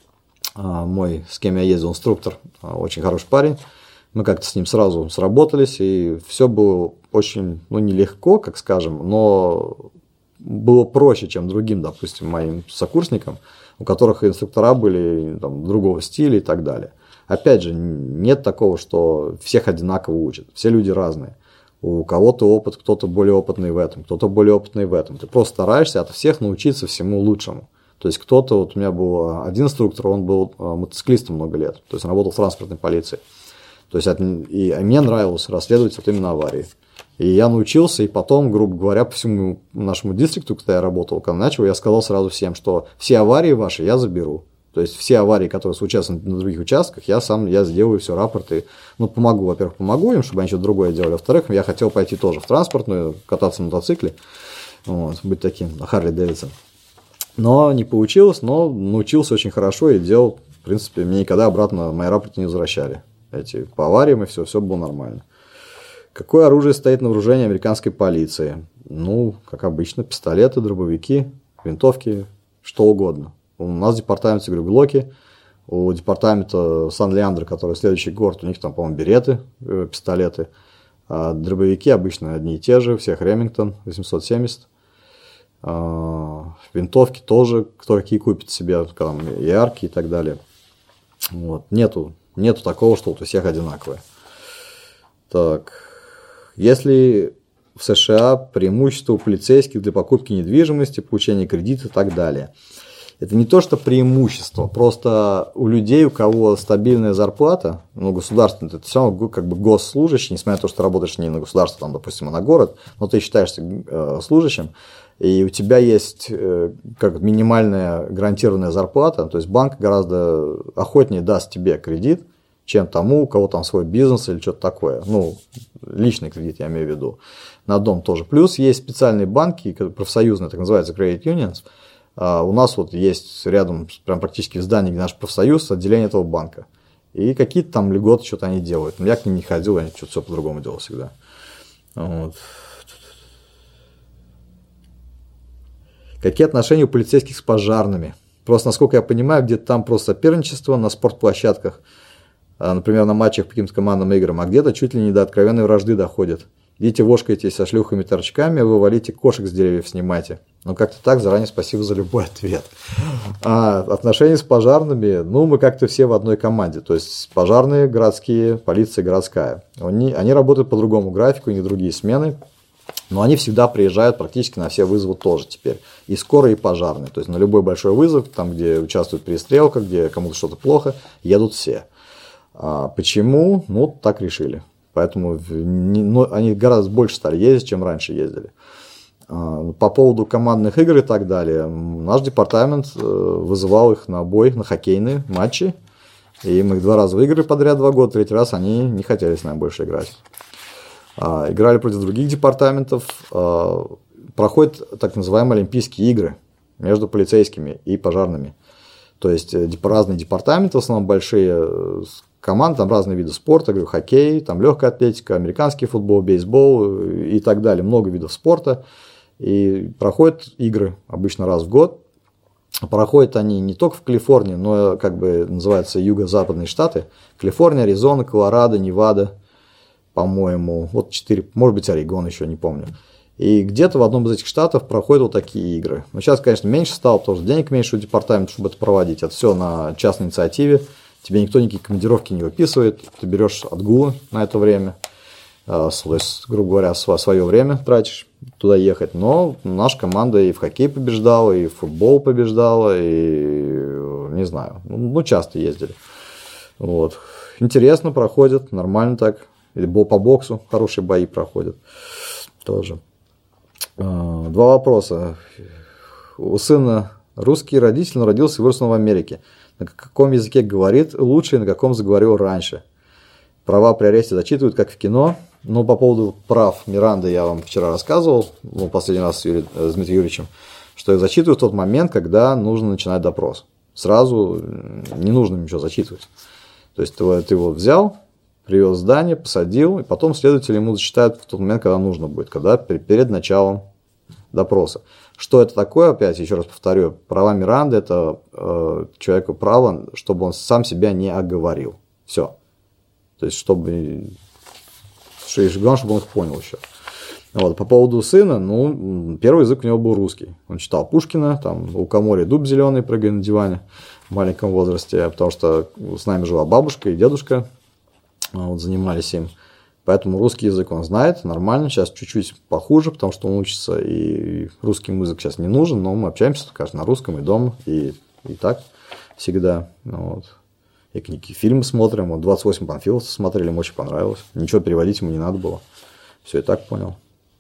мой, с кем я ездил, инструктор, очень хороший парень. Мы как-то с ним сразу сработались, и все было очень, нелегко, как скажем, но было проще, чем другим, допустим, моим сокурсникам, у которых инструктора были другого стиля и так далее. Опять же, нет такого, что всех одинаково учат. Все люди разные. У кого-то опыт, кто-то более опытный в этом, кто-то более опытный в этом. Ты просто стараешься от всех научиться всему лучшему. То есть кто-то, у меня был один инструктор, он был мотоциклистом много лет, то есть он работал в транспортной полиции. То есть мне нравилось расследовать именно аварии. И я научился, и потом, грубо говоря, по всему нашему дистрикту, когда я работал, когда начал, я сказал сразу всем, что все аварии ваши я заберу. То есть все аварии, которые случаются на других участках, я сделаю все рапорты. Помогу, во-первых, помогу им, чтобы они что-то другое делали. Во-вторых, я хотел пойти тоже в транспортную, кататься на мотоцикле, быть таким Харли Дэвидсон. Но не получилось, но научился очень хорошо и делал, в принципе, мне никогда обратно мои рапорты не возвращали. По авариям и все было нормально. Какое оружие стоит на вооружении американской полиции? Как обычно, пистолеты, дробовики, винтовки, что угодно. У нас в департаменте, глоки, у департамента Сан-Леандро, который следующий город, у них там, по-моему, береты, пистолеты, а дробовики обычно одни и те же, всех Ремингтон 870. Винтовки тоже, кто какие купит себе, там, и арки и так далее. Нету такого, что у всех одинаковое. Так, если в США преимущество у полицейских для покупки недвижимости, получения кредита и так далее. Это не то, что преимущество, просто у людей, у кого стабильная зарплата, государственная, это все равно как бы госслужащий, несмотря на то, что ты работаешь не на государство, допустим, а на город, но ты считаешься служащим, и у тебя есть как минимальная гарантированная зарплата, то есть банк гораздо охотнее даст тебе кредит, чем тому, у кого там свой бизнес или что-то такое. Личный кредит я имею в виду. На дом тоже. Плюс есть специальные банки, профсоюзные, так называются credit unions. У нас есть рядом, прям практически в здании, где наш профсоюз, отделение этого банка. И какие-то там льготы что-то они делают. Я к ним не ходил, я что-то все по-другому делал всегда. Какие отношения у полицейских с пожарными? Просто, насколько я понимаю, где-то там просто соперничество на спортплощадках, например, на матчах по каким-то командным играм, а где-то чуть ли не до откровенной вражды доходит. идите вошкайтесь со шлюхами торчками, а вы валите кошек с деревьев снимайте. Ну, как-то так, заранее спасибо за любой ответ. А отношения с пожарными, ну, мы как-то все в одной команде. То есть, пожарные городские, полиция городская. Они работают по другому графику, у них другие смены. Но они всегда приезжают практически на все вызовы тоже теперь. И скорые, и пожарные. То есть, на любой большой вызов, там, где участвует перестрелка, где кому-то что-то плохо, едут все. Почему? Ну, так решили. Поэтому они гораздо больше стали ездить, чем раньше ездили. По поводу командных игр и так далее, наш департамент вызывал их на бой, на хоккейные матчи. И мы их 2 раза выиграли подряд 2 года, 3-й раз они не хотели с нами больше играть. Играли против других департаментов. Проходят так называемые Олимпийские игры между полицейскими и пожарными. То есть разные департаменты, в основном большие команды, там разные виды спорта, говорю, хоккей, там легкая атлетика, американский футбол, бейсбол и так далее. Много видов спорта. И проходят игры обычно раз в год. Проходят они не только в Калифорнии, но как бы называются юго-западные штаты. Калифорния, Аризона, Колорадо, Невада, по-моему. Вот 4, может быть, Орегон еще, не помню. И где-то в одном из этих штатов проходят вот такие игры. Но сейчас, конечно, меньше стало, потому что денег меньше у департамента, чтобы это проводить. Это все на частной инициативе. Тебе никто никакие командировки не выписывает. Ты берешь отгулы на это время. Грубо говоря, свое время тратишь туда ехать. Но наша команда и в хоккей побеждала, и в футбол побеждала, и не знаю, ну часто ездили. Вот. Интересно проходит, нормально так. Или по боксу хорошие бои проходят тоже. 2 вопроса. У сына русский родитель, но родился и вырос в Америке. На каком языке говорит лучше и на каком заговорил раньше? Права при аресте зачитывают, как в кино. Но по поводу прав Миранды я вам вчера рассказывал, последний раз с Дмитрием Юрьевичем, что их зачитывают в тот момент, когда нужно начинать допрос. Сразу не нужно ничего зачитывать. То есть ты его взял, привез в здание, посадил, и потом следователи ему зачитают в тот момент, когда нужно будет, когда перед началом допроса. Что это такое, опять, еще раз повторю, права Миранды – это человеку право, чтобы он сам себя не оговорил. Все. То есть, главное, чтобы он их понял еще. Вот. По поводу сына, первый язык у него был русский. Он читал Пушкина, там у лукоморья дуб зеленый, прыгая на диване в маленьком возрасте, потому что с нами жила бабушка и дедушка, занимались им. Поэтому русский язык он знает, нормально. Сейчас чуть-чуть похуже, потому что он учится, и русский язык сейчас не нужен, но мы общаемся, конечно, на русском и дома, и так всегда. Вот. И книги, фильмы смотрим. Вот 28 панфиловцев смотрели, им очень понравилось. Ничего переводить ему не надо было. Все и так понял.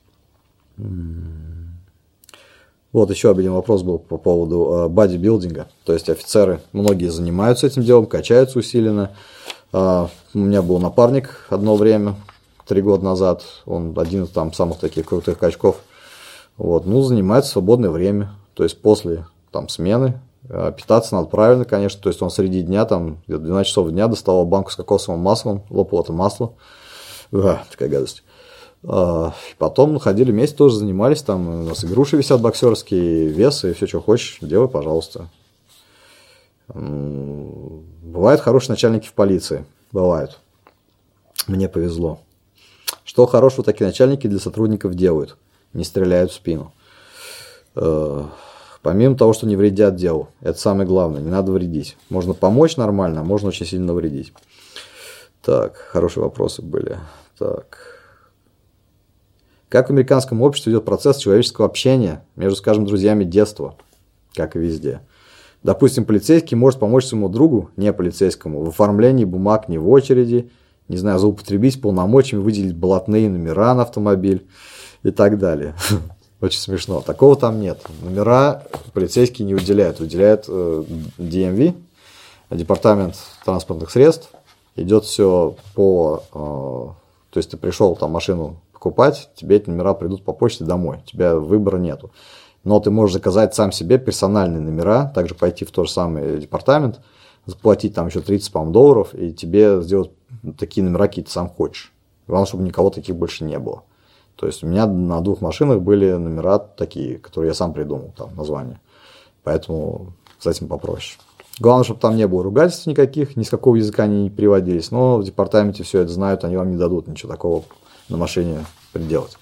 Вот еще один вопрос был по поводу бодибилдинга. То есть офицеры, многие занимаются этим делом, качаются усиленно. У меня был напарник одно время, 3 года назад. Он один из там самых таких крутых качков. Вот. Занимается в свободное время. То есть после смены. Питаться надо правильно, конечно. То есть он среди дня, где-то 12 часов дня доставал банку с кокосовым маслом, лопал это масло. Такая гадость. Потом ходили вместе, тоже занимались. Там у нас и груши висят боксерские, вес, и все, что хочешь, делай, пожалуйста. Бывают хорошие начальники в полиции. Бывают. Мне повезло. Что хорошего такие начальники для сотрудников делают? Не стреляют в спину. Помимо того, что не вредят делу. Это самое главное. Не надо вредить. Можно помочь нормально, а можно очень сильно навредить. Так, хорошие вопросы были. Так. Как в американском обществе идет процесс человеческого общения между, скажем, друзьями детства? Как и везде. Допустим, полицейский может помочь своему другу, не полицейскому, в оформлении бумаг не в очереди, не знаю, злоупотребить полномочиями, выделить блатные номера на автомобиль и так далее. Очень смешно. Такого там нет. Номера полицейские не выделяют. Выделяет DMV, Департамент транспортных средств. Идет все по... То есть ты пришел машину покупать, тебе эти номера придут по почте домой. У тебя выбора нету. Но ты можешь заказать сам себе персональные номера, также пойти в тот же самый департамент, заплатить там еще 30, по-моему, долларов, и тебе сделать такие номера, какие ты сам хочешь. Главное, чтобы никого таких больше не было. То есть у меня на 2 машинах были номера такие, которые я сам придумал, там, названия. Поэтому с этим попроще. Главное, чтобы там не было ругательств никаких, ни с какого языка они не переводились. Но в департаменте все это знают, они вам не дадут ничего такого на машине приделать.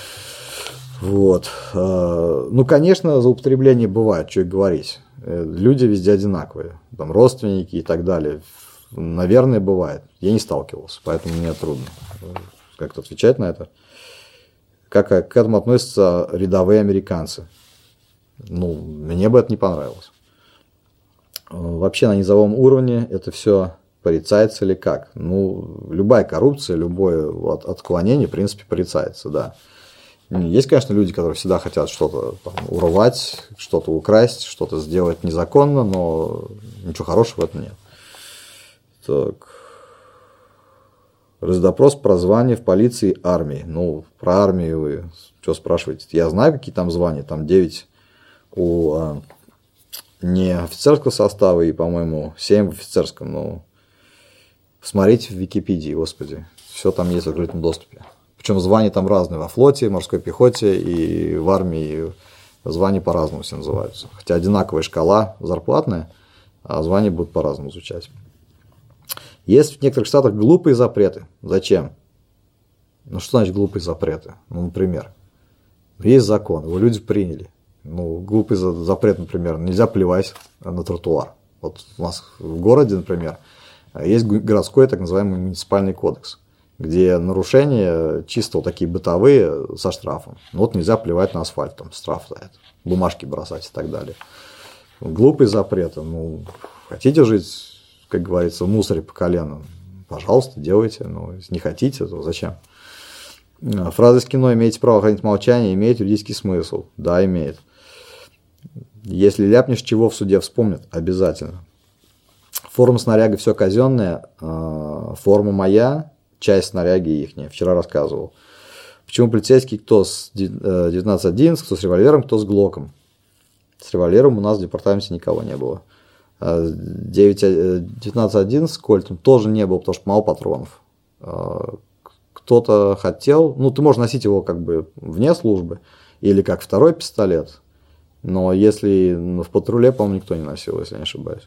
Вот. Ну, конечно, злоупотребления бывает, что и говорить. Люди везде одинаковые, там родственники и так далее. Наверное, бывает. Я не сталкивался, поэтому мне трудно как-то отвечать на это. Как к этому относятся рядовые американцы? Ну, мне бы это не понравилось. Вообще на низовом уровне это все порицается или как? Ну, любая коррупция, любое отклонение, в принципе, порицается, да. Есть, конечно, люди, которые всегда хотят что-то там урвать, что-то украсть, что-то сделать незаконно, но ничего хорошего в этом нет. Так. Раздопрос про звания в полиции, армии. Ну, про армию вы что спрашиваете? Я знаю, какие там звания. Там 9 у не офицерского состава и, по-моему, 7 в офицерском. Но смотрите в Википедии, господи. Все там есть в открытом доступе. Причем звания там разные. Во флоте, морской пехоте и в армии звания по-разному все называются. Хотя одинаковая шкала зарплатная, а звания будут по-разному звучать. Есть в некоторых штатах глупые запреты. Зачем? Ну, что значит глупые запреты? Ну, например, есть закон, его люди приняли. Ну, глупый запрет, например, нельзя плевать на тротуар. Вот у нас в городе, например, есть городской так называемый муниципальный кодекс, где нарушения чисто вот такие бытовые со штрафом. Ну, вот нельзя плевать на асфальт, там штраф за это, бумажки бросать и так далее. Глупые запреты. Ну, хотите жить, как говорится, в мусоре по колено, пожалуйста, делайте. Но если не хотите, то зачем? Фраза из кино «имеете право хранить молчание» имеет юридический смысл. Да, имеет. Если ляпнешь чего в суде, вспомнят обязательно. Форма снаряга все казенное, форма моя, часть снаряги ихняя. Вчера рассказывал. Почему полицейский кто с 1911, кто с револьвером, кто с глоком. С револьвером у нас в департаменте никого не было. 1911 с кольтом тоже не было, потому что мало патронов. Кто-то хотел, ну, ты можешь носить его как бы вне службы или как второй пистолет, но если в патруле, по-моему, никто не носил, если я не ошибаюсь.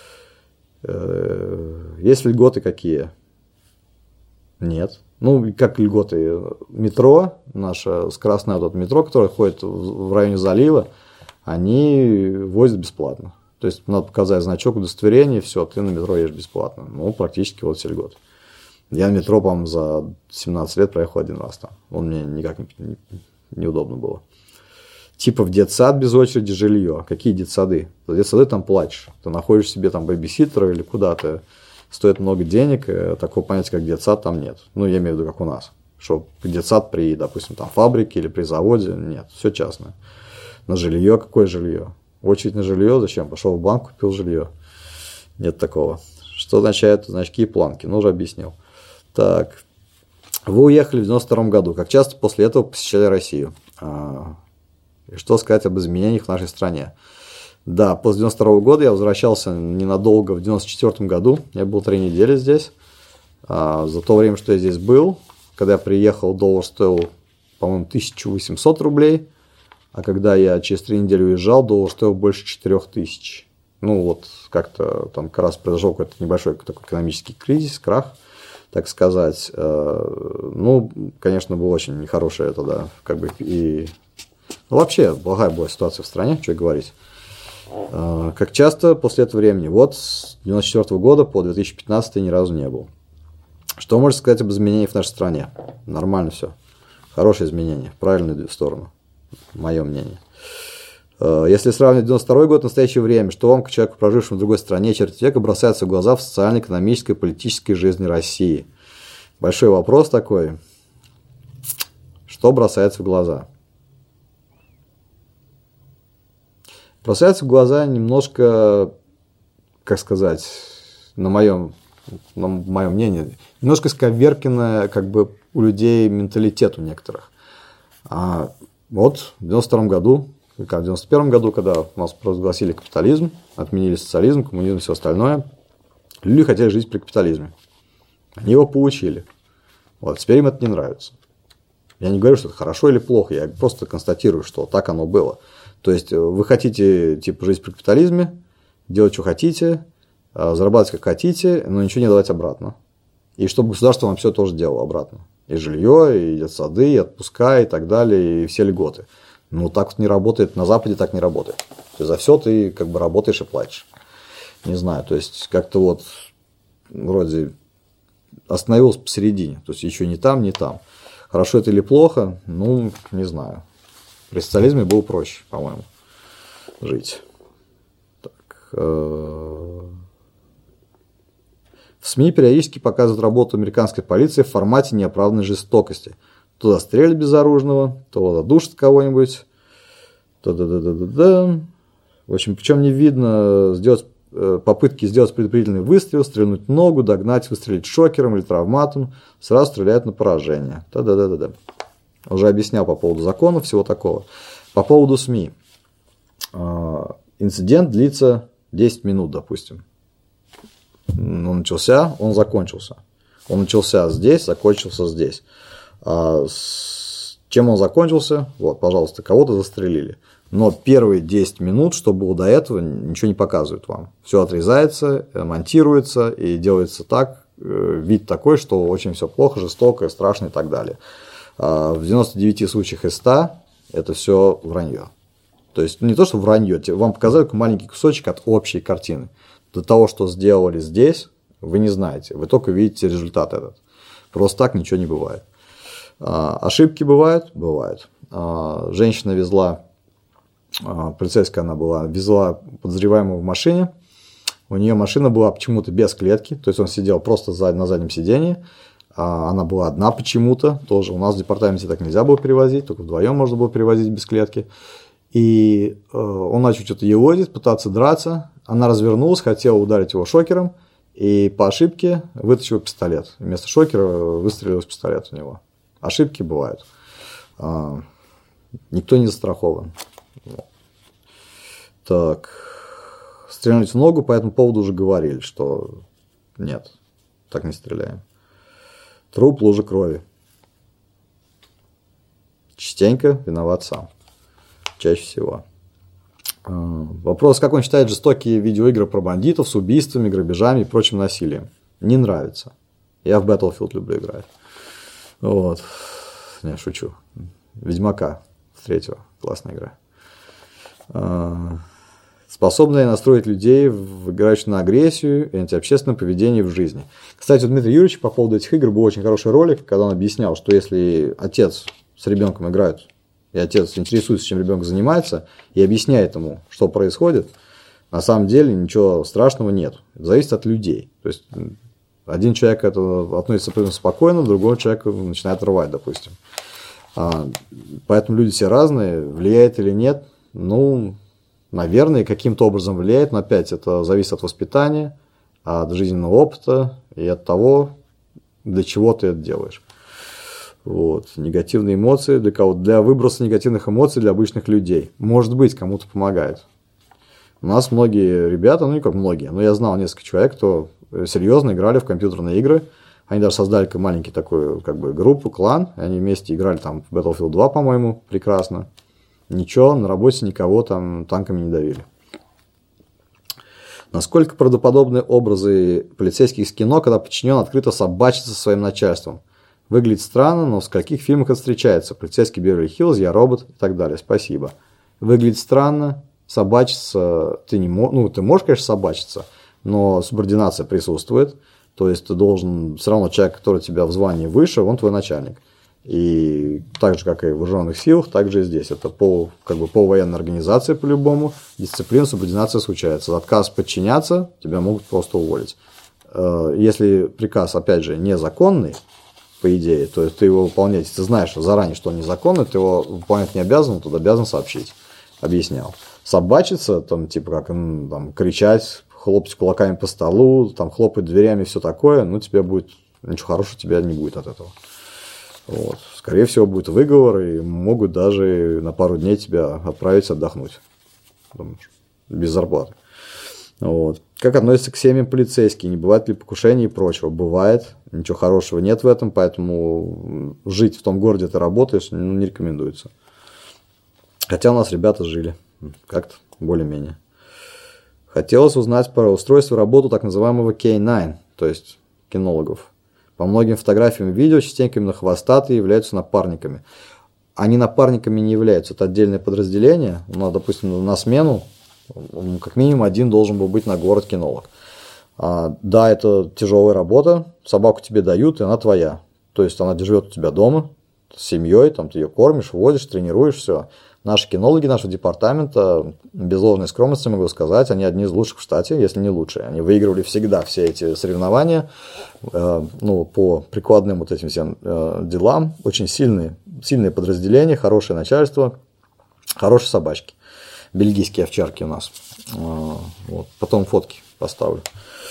Есть льготы какие? Нет. Ну, как льготы? Метро, наше скоростное вот метро, которое ходит в районе залива, они возят бесплатно. То есть надо показать значок удостоверения, все, ты на метро едешь бесплатно. Ну, практически вот все льготы. Я на метро, по-моему, за 17 лет проехал один раз там. Он мне никак неудобно было. Типа в детсад без очереди жилье. Какие детсады? За детсады там платишь. Ты находишь себе там бэбиситера или куда-то. Стоит много денег. Такого понятия, как детсад, там нет. Ну, я имею в виду, как у нас. Что детсад при, допустим, там фабрике или при заводе. Нет, все частное. На жилье какое жилье? Очередь на жилье? Зачем? Пошел в банк, купил жилье. Нет такого. Что означают значки и планки? Ну, уже объяснил. Так. Вы уехали в 92 году. Как часто после этого посещали Россию? И что сказать об изменениях в нашей стране? Да, после 92 года я возвращался ненадолго в 94 году. Я был 3 недели здесь. За то время, что я здесь был, когда я приехал, доллар стоил, по-моему, 1800 рублей. А когда я через 3 недели уезжал, доллар стоил больше 4000. Ну, вот как-то там как раз произошел какой-то небольшой такой экономический кризис, крах, так сказать. Ну, конечно, было очень нехорошее тогда, как бы, и... Ну, вообще, плохая была ситуация в стране, что и говорить. Как часто после этого времени? Вот с 1994 года по 2015 ни разу не был. Что можете сказать об изменениях в нашей стране? Нормально все. Хорошие изменения, в правильную сторону. Мое мнение. Если сравнивать 92 год и настоящее время, что вам, как человеку, прожившему в другой стране, четверть века, бросается в глаза в социально-экономической и политической жизни России? Большой вопрос такой. Что бросается в глаза? Бросается в глаза немножко, как сказать, на мое мнение, немножко сковеркино как бы у людей менталитет у некоторых. Вот в 92 году, в 91 году, когда у нас провозгласили капитализм, отменили социализм, коммунизм и все остальное, люди хотели жить при капитализме. Они его получили. Вот, теперь им это не нравится. Я не говорю, что это хорошо или плохо, я просто констатирую, что так оно было. То есть вы хотите типа жить при капитализме, делать, что хотите, зарабатывать, как хотите, но ничего не давать обратно. И чтобы государство вам все тоже делало обратно. И жилье, и детсады, и отпуска, и так далее, и все льготы. Но так вот не работает, на Западе так не работает. То есть за все ты как бы работаешь и платишь. Не знаю, то есть как-то вот вроде остановился посередине. То есть еще ни там, ни там. Хорошо это или плохо, ну, не знаю. При социализме было проще, по-моему, жить. Так. В СМИ периодически показывают работу американской полиции в формате неоправданной жестокости. То застрелят безоружного, то задушат кого-нибудь. В общем, причем не видно попытки сделать предупредительный выстрел, стрельнуть в ногу, догнать, выстрелить шокером или травматом, сразу стреляют на поражение. Уже объяснял по поводу закона, всего такого. По поводу СМИ. Инцидент длится 10 минут, допустим. Он начался, он закончился. Он начался здесь, закончился здесь. Чем он закончился? Вот, пожалуйста, кого-то застрелили. Но первые 10 минут, что было до этого, ничего не показывают вам. Все отрезается, монтируется и делается так, вид такой, что очень все плохо, жестоко, страшно и так далее. В 99 случаях из 100 это все вранье. То есть не то, что вранье, вам показали маленький кусочек от общей картины. До того, что сделали здесь, вы не знаете. Вы только видите результат этот. Просто так ничего не бывает. Ошибки бывают? Бывают. Женщина везла, полицейская она была, везла подозреваемого в машине. У нее машина была почему-то без клетки. То есть он сидел просто на заднем сидении. Она была одна почему-то. Тоже у нас в департаменте так нельзя было перевозить. Только вдвоем можно было перевозить без клетки. И он начал что-то елозить, пытаться драться. Она развернулась, хотела ударить его шокером. И по ошибке вытащила пистолет. Вместо шокера выстрелил из пистолета в него. Ошибки бывают. Никто не застрахован. Так. Стрельнуть в ногу по этому поводу уже говорили, что нет, так не стреляем. Труп, лужа крови. Частенько виноват сам. Чаще всего. Вопрос, как он считает жестокие видеоигры про бандитов с убийствами, грабежами и прочим насилием. Не нравится. Я в Battlefield люблю играть. Вот. Не, шучу. Ведьмака 3-го. Классная игра. Способная настроить людей, играющих на агрессию и антиобщественное поведение в жизни. Кстати, у Дмитрия Юрьевича по поводу этих игр был очень хороший ролик, когда он объяснял, что если отец с ребенком играет, и отец интересуется, чем ребенок занимается, и объясняет ему, что происходит, на самом деле ничего страшного нет. Это зависит от людей. То есть один человек это относится спокойно, другой человек начинает рвать, допустим. Поэтому люди все разные, влияет или нет, ну, наверное, каким-то образом влияет, но опять это зависит от воспитания, от жизненного опыта и от того, для чего ты это делаешь. Вот. Негативные эмоции для кого-то, для выброса негативных эмоций для обычных людей. Может быть, кому-то помогает. У нас многие ребята, ну не как многие, но я знал несколько человек, кто серьезно играли в компьютерные игры. Они даже создали маленький такой, как бы, группу, клан. И они вместе играли там в Battlefield 2, по-моему, прекрасно. Ничего, на работе никого там танками не давили. Насколько правдоподобны образы полицейских из кино, когда подчинен открыто собачится со своим начальством? Выглядит странно, но в скольких фильмах это встречается? Полицейский Беверли-Хиллз, Я робот и так далее. Спасибо. Выглядит странно, собачиться ты не можешь. Ну, ты можешь, конечно, собачиться, но субординация присутствует. То есть ты должен, все равно человек, который тебя в звании выше, он твой начальник. И так же, как и в вооруженных силах, так же и здесь. Это по военной организации по-любому. Дисциплина, субординация случается. Отказ подчиняться, тебя могут просто уволить. Если приказ, опять же, незаконный, по идее, то есть ты его выполнять, если ты знаешь заранее, что он незаконный, ты его выполнять не обязан, тут обязан сообщить. Объяснял. Собачиться, там, типа, как там, кричать, хлопать кулаками по столу, там, хлопать дверями, все такое, ну, тебе будет, ничего хорошего тебе не будет от этого. Вот. Скорее всего, будет выговор, и могут даже на пару дней тебя отправить отдохнуть. Без зарплаты. Вот. Как относится к семьям полицейские? Не бывает ли покушений и прочего? Бывает. Ничего хорошего нет в этом, поэтому жить в том городе, где ты работаешь, не рекомендуется. Хотя у нас ребята жили. Как-то более-менее. Хотелось узнать про устройство и работу так называемого K9, то есть кинологов. По многим фотографиям и видео частенько именно хвостатые являются напарниками. Они напарниками не являются. Это отдельное подразделение. Ну, допустим, на смену как минимум один должен был быть на город-кинолог. Да, это тяжелая работа. Собаку тебе дают, и она твоя. То есть она живет у тебя дома с семьей, там ты ее кормишь, водишь, тренируешь, все. Наши кинологи нашего департамента, без ложной скромности могу сказать, они одни из лучших в штате, если не лучшие. Они выигрывали всегда все эти соревнования, по прикладным вот этим всем делам. Очень сильные подразделения, хорошее начальство, хорошие собачки. Бельгийские овчарки у нас. Вот. Потом фотки поставлю.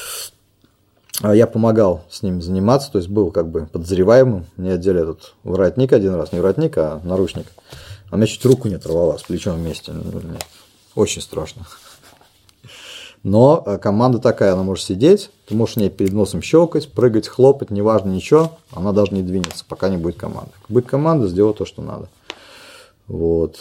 Я помогал с ним заниматься, то есть был как бы подозреваемым. Мне одели этот воротник один раз, не воротник, а наручник. А у меня чуть руку не оторвала с плечом вместе. Очень страшно. Но команда такая, она может сидеть, ты можешь в ней перед носом щелкать, прыгать, хлопать, неважно ничего, она даже не двинется, пока не будет команды. Будет команда, сделай то, что надо. Вот.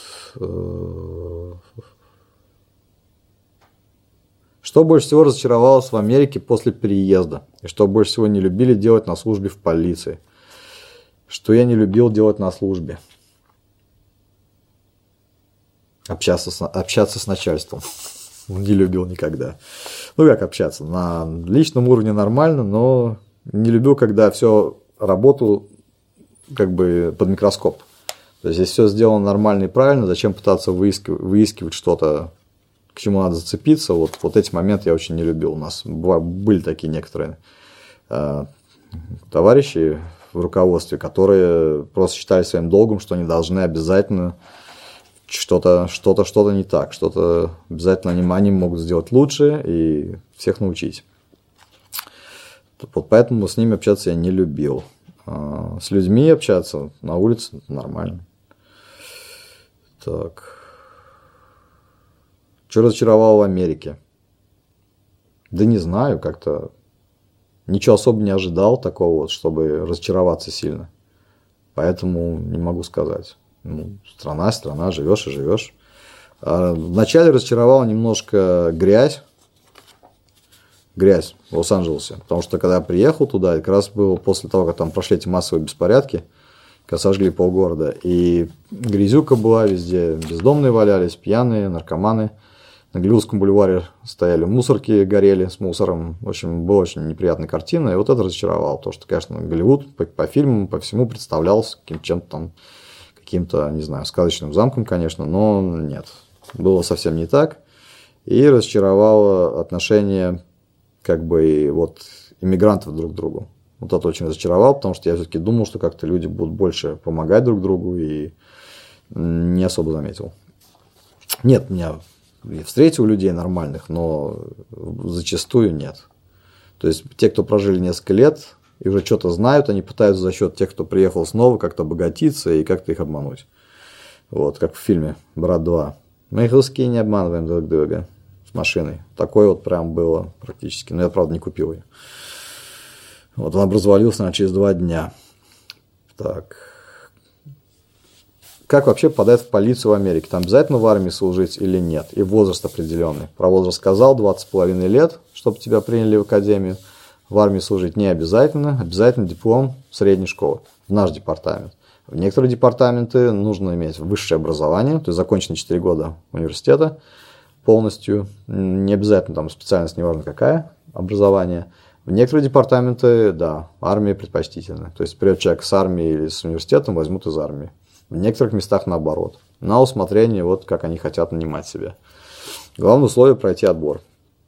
Что больше всего разочаровалось в Америке после переезда? И что больше всего не любили делать на службе в полиции? Что я не любил делать на службе? Общаться с начальством. Не любил никогда. Ну, как общаться? На личном уровне нормально, но не любил, когда все работу как бы под микроскоп. То есть, если все сделано нормально и правильно, зачем пытаться выискивать что-то, к чему надо зацепиться? Вот эти моменты я очень не любил. У нас были такие некоторые товарищи в руководстве, которые просто считали своим долгом, что они должны обязательно что-то не так, что-то обязательно они могут сделать лучше и всех научить. Вот поэтому с ними общаться я не любил. С людьми общаться на улице нормально. Так. Что разочаровало в Америке? Да не знаю, как-то ничего особо не ожидал такого, чтобы разочароваться сильно. Поэтому не могу сказать. Страна, живешь и живешь. Вначале разочаровала немножко грязь в Лос-Анджелесе. Потому что когда я приехал туда, как раз было после того, как там прошли эти массовые беспорядки, когда сожгли полгорода. И грязюка была везде, бездомные валялись, пьяные, наркоманы. На Голливудском бульваре стояли мусорки, горели с мусором. В общем, была очень неприятная картина. И вот это разочаровало. Потому что, конечно, Голливуд по фильмам, по всему представлялся чем-то там, каким-то, не знаю, сказочным замком, конечно, но нет. Было совсем не так. И разочаровало отношение как бы иммигрантов друг к другу. Вот это очень разочаровало, потому что я все-таки думал, что как-то люди будут больше помогать друг другу, и не особо заметил. Нет, я встретил людей нормальных, но зачастую нет. То есть те, кто прожили несколько лет и уже что-то знают, они пытаются за счет тех, кто приехал снова, как-то обогатиться и как-то их обмануть. Вот, как в фильме «Брат 2». Мы русские не обманываем друг друга с машиной. Такое вот прям было практически. Но я, правда, не купил ее. Вот он развалился, наверное, через 2 дня. Так. Как вообще попадать в полицию в Америке? Там обязательно в армии служить или нет? И возраст определенный. Про возраст сказал, 20,5 лет, чтобы тебя приняли в академию. В армии служить не обязательно. Обязательно диплом средней школы. В наш департамент. В некоторые департаменты нужно иметь высшее образование, то есть закончено 4 года университета полностью. Не обязательно там специальность, неважно какая, образование. В некоторые департаменты, да, армия предпочтительна. То есть придет человек с армией или с университетом, возьмут из армии. В некоторых местах наоборот. На усмотрение, вот как они хотят нанимать себя. Главное условие – пройти отбор.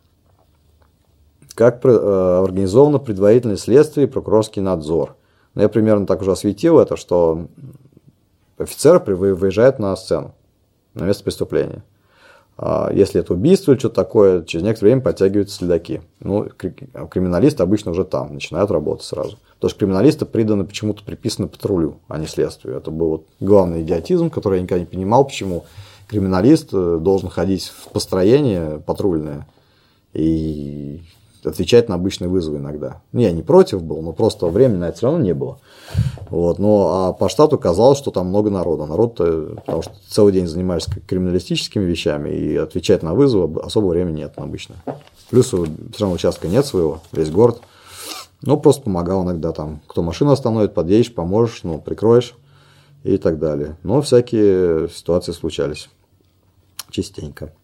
Как организовано предварительное следствие и прокурорский надзор. Я примерно так уже осветил это, что офицер выезжает на сцену, на место преступления. Если это убийство или что-то такое, через некоторое время подтягиваются следаки. Криминалисты обычно уже там, начинают работать сразу. Потому что криминалисты почему-то приписаны патрулю, а не следствию. Это был главный идиотизм, который я никогда не понимал, почему криминалист должен ходить в построение патрульное и отвечать на обычные вызовы иногда. Я не против был, но просто времени на это все равно не было. Вот. А по штату казалось, что там много народа. Потому что целый день занимаешься криминалистическими вещами, и отвечать на вызовы особо времени нет обычно. Плюс все равно участка нет своего, весь город. Ну, просто помогал иногда там. Кто машину остановит, подъедешь, поможешь, ну, прикроешь и так далее. Но всякие ситуации случались частенько.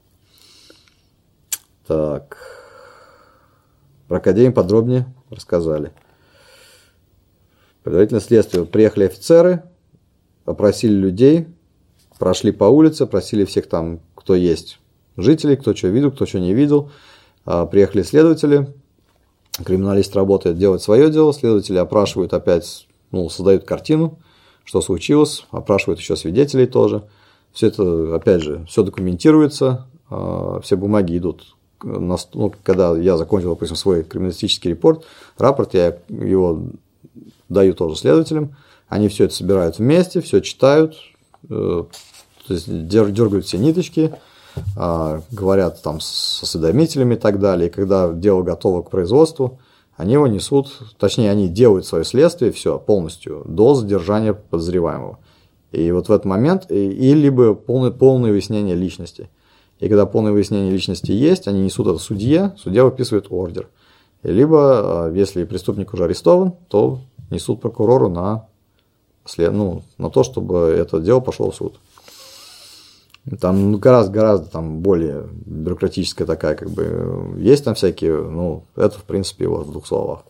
Так. Про академию подробнее рассказали. Предварительное следствие. Приехали офицеры, опросили людей, прошли по улице, просили всех там, кто есть, жителей, кто что видел, кто что не видел. Приехали следователи, криминалист работает, делает свое дело, следователи опрашивают опять, ну, создают картину, что случилось, опрашивают еще свидетелей тоже. Все это, опять же, все документируется, все бумаги идут. Ну, когда я закончил, допустим, свой криминалистический рапорт, я его даю тоже следователям, они все это собирают вместе, все читают, то есть дергают все ниточки, говорят там с осведомителями и так далее. И когда дело готово к производству, они его несут, точнее, они делают свое следствие, все полностью, до задержания подозреваемого. И вот в этот момент, и либо полное выяснение личности. И когда полное выяснение личности есть, они несут это судья выписывает ордер. И либо, если преступник уже арестован, то несут прокурору на то, чтобы это дело пошло в суд. Там гораздо там более бюрократическая такая, как бы, есть там всякие, ну, это, в принципе, вот в двух словах.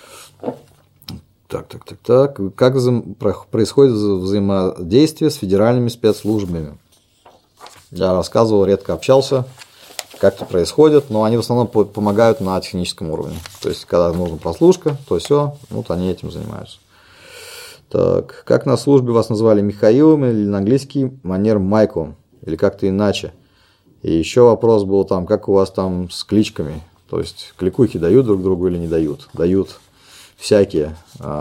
Так. Как происходит взаимодействие с федеральными спецслужбами? Я рассказывал, редко общался, как это происходит, но они в основном помогают на техническом уровне. То есть, когда нужна прослушка, то все, вот они этим занимаются. Так, как на службе вас назвали Михаилом или на английский манер Майклом? Или как-то иначе? И еще вопрос был там, как у вас там с кличками? То есть, кликухи дают друг другу или не дают? Дают всякие.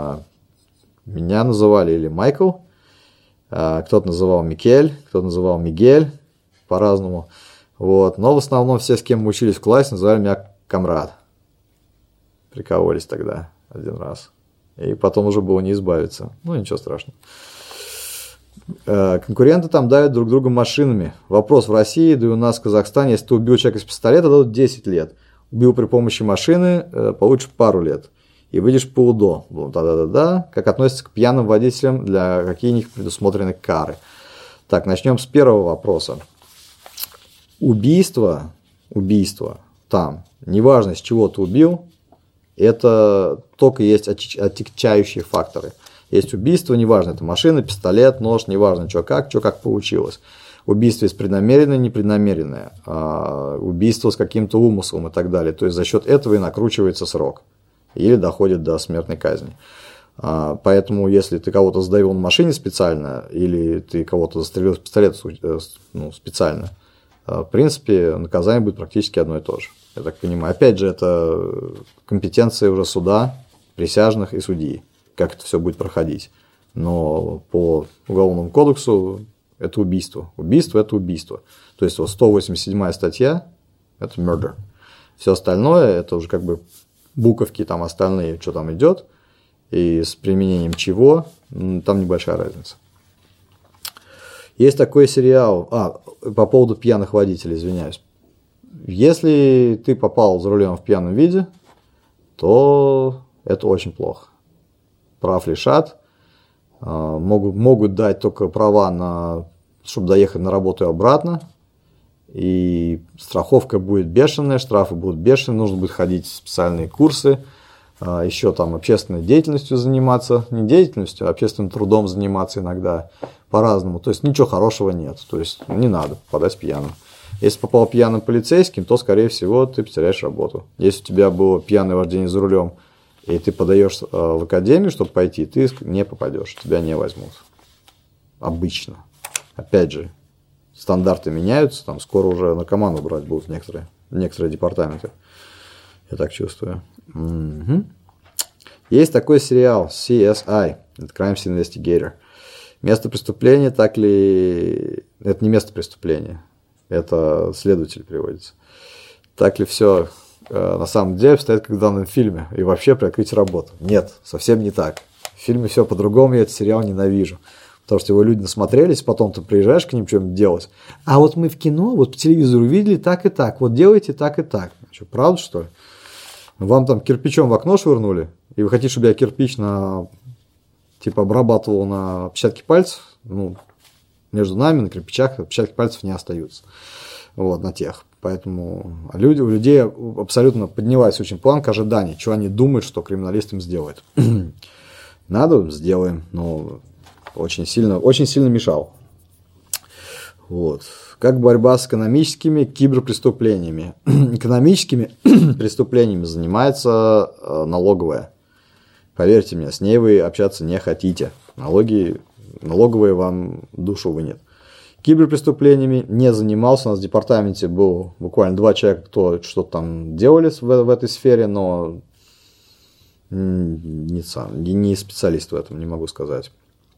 Меня называли или Майкл, кто-то называл Микель, кто-то называл Мигель, по-разному. Вот. Но в основном все, с кем мы учились в классе, называли меня Камрад. Прикололись тогда один раз. И потом уже было не избавиться. Ну, ничего страшного. Конкуренты там давят друг друга машинами. Вопрос: в России, да и у нас в Казахстане, если ты убил человека из пистолета, дадут 10 лет. Убил при помощи машины, получишь пару лет. И выйдешь по УДО. Да-да-да-да. Как относится к пьяным водителям, для какие у них предусмотрены кары? Так, начнем с первого вопроса. Убийство там, неважно, с чего ты убил, это только есть отягчающие факторы. Есть убийство, неважно, это машина, пистолет, нож, неважно, что как получилось. Убийство есть преднамеренное, непреднамеренное, убийство с каким-то умыслом и так далее. То есть за счет этого и накручивается срок или доходит до смертной казни. Поэтому, если ты кого-то сдавил на машине специально или ты кого-то застрелил с пистолета специально, в принципе, наказание будет практически одно и то же. Я так понимаю. Опять же, это компетенция уже суда, присяжных и судьи, как это все будет проходить. Но по Уголовному кодексу это убийство. Убийство – это убийство. То есть, вот 187-я статья – это murder. Все остальное – это уже как бы буковки там остальные, что там идет, и с применением чего, там небольшая разница. Есть такой сериал, по поводу пьяных водителей, извиняюсь. Если ты попал за рулем в пьяном виде, то это очень плохо. Прав лишат, могут дать только права, чтобы доехать на работу и обратно, и страховка будет бешеная, штрафы будут бешеные, нужно будет ходить в специальные курсы, еще там общественной деятельностью заниматься, не деятельностью, а общественным трудом заниматься иногда по-разному. То есть ничего хорошего нет, то есть не надо попадать пьяным. Если попал пьяным полицейским, то, скорее всего, ты потеряешь работу. Если у тебя было пьяное вождение за рулем, и ты подаешь в академию, чтобы пойти, ты не попадешь, тебя не возьмут. Обычно. Опять же, стандарты меняются, там скоро уже наркоманов брать будут некоторые департаменты. Я так чувствую. Угу. Есть такой сериал CSI, это Crime Investigator. Место преступления, так ли... Это не место преступления, это следователь переводится. Так ли все на самом деле обстоит, как в данном фильме, и вообще прикрыть работу? Нет, совсем не так. В фильме все по-другому, я этот сериал ненавижу. Потому что его люди насмотрелись, потом ты приезжаешь к ним что-нибудь делать. А вот мы в кино, вот по телевизору видели так и так, вот делайте так и так. Что, правда, что ли? Вам там кирпичом в окно швырнули, и вы хотите, чтобы я кирпич обрабатывал на отпечатки пальцев, между нами на кирпичах отпечатки пальцев не остаются. Вот, на тех. Поэтому у людей абсолютно поднялась очень планка ожиданий, что они думают, что криминалист им сделает. Надо, сделаем, но очень сильно мешал. Вот. Как борьба с экономическими киберпреступлениями? Экономическими преступлениями занимается налоговая. Поверьте мне, с ней вы общаться не хотите. Налоговые вам душу вынет. Киберпреступлениями не занимался. У нас в департаменте был буквально 2 человека, кто что-то там делали в этой сфере, но не специалист в этом, не могу сказать.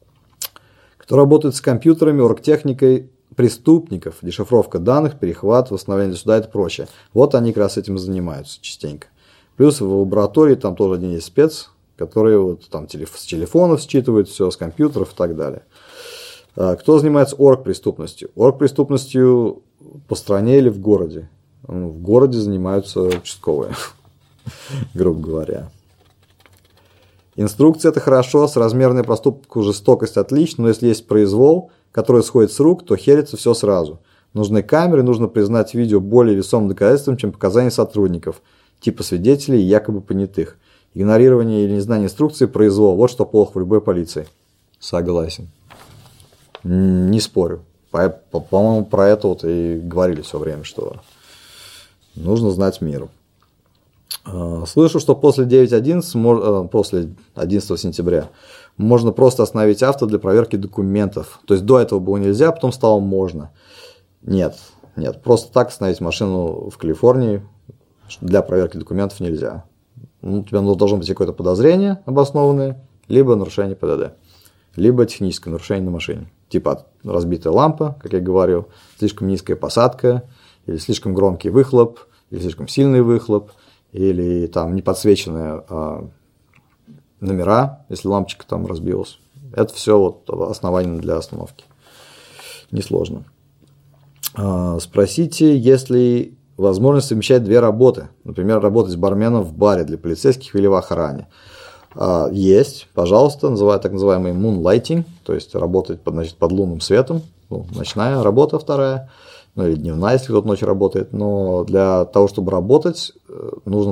Кто работает с компьютерами, оргтехникой преступников, дешифровка данных, перехват, восстановление суда и прочее. Вот они как раз этим занимаются частенько. Плюс в лаборатории там тоже один есть спец, который вот там с телефонов считывает все, с компьютеров и так далее. Кто занимается оргпреступностью? Оргпреступностью по стране или в городе? В городе занимаются участковые, грубо говоря. Инструкция – это хорошо, соразмерный проступку жестокость отлично, но если есть произвол, который сходит с рук, то херится все сразу. Нужны камеры, нужно признать видео более весомым доказательством, чем показания сотрудников, типа свидетелей и якобы понятых. Игнорирование или незнание инструкции – произвол. Вот что плохо в любой полиции. Согласен. Не спорю. По-моему, про это вот и говорили все время, что нужно знать меру. Слышу, что после 9.11, после 11 сентября, можно просто остановить авто для проверки документов. То есть до этого было нельзя, потом стало можно. Нет. Просто так остановить машину в Калифорнии для проверки документов нельзя. У тебя должно быть какое-то подозрение обоснованное, либо нарушение ПДД, либо техническое нарушение на машине. Типа разбитая лампа, как я говорил, слишком низкая посадка, или слишком громкий выхлоп, или слишком сильный выхлоп, или там не подсвеченные номера, если лампочка там разбилась. Это все вот основание для остановки. Несложно. Спросите, есть ли возможность совмещать 2 работы. Например, работать барменом в баре для полицейских или в охране. Есть, пожалуйста, так называемый moonlighting, то есть работать под лунным светом. Ночная работа 2, или дневная, если кто-то ночью работает. Но для того, чтобы работать, нужно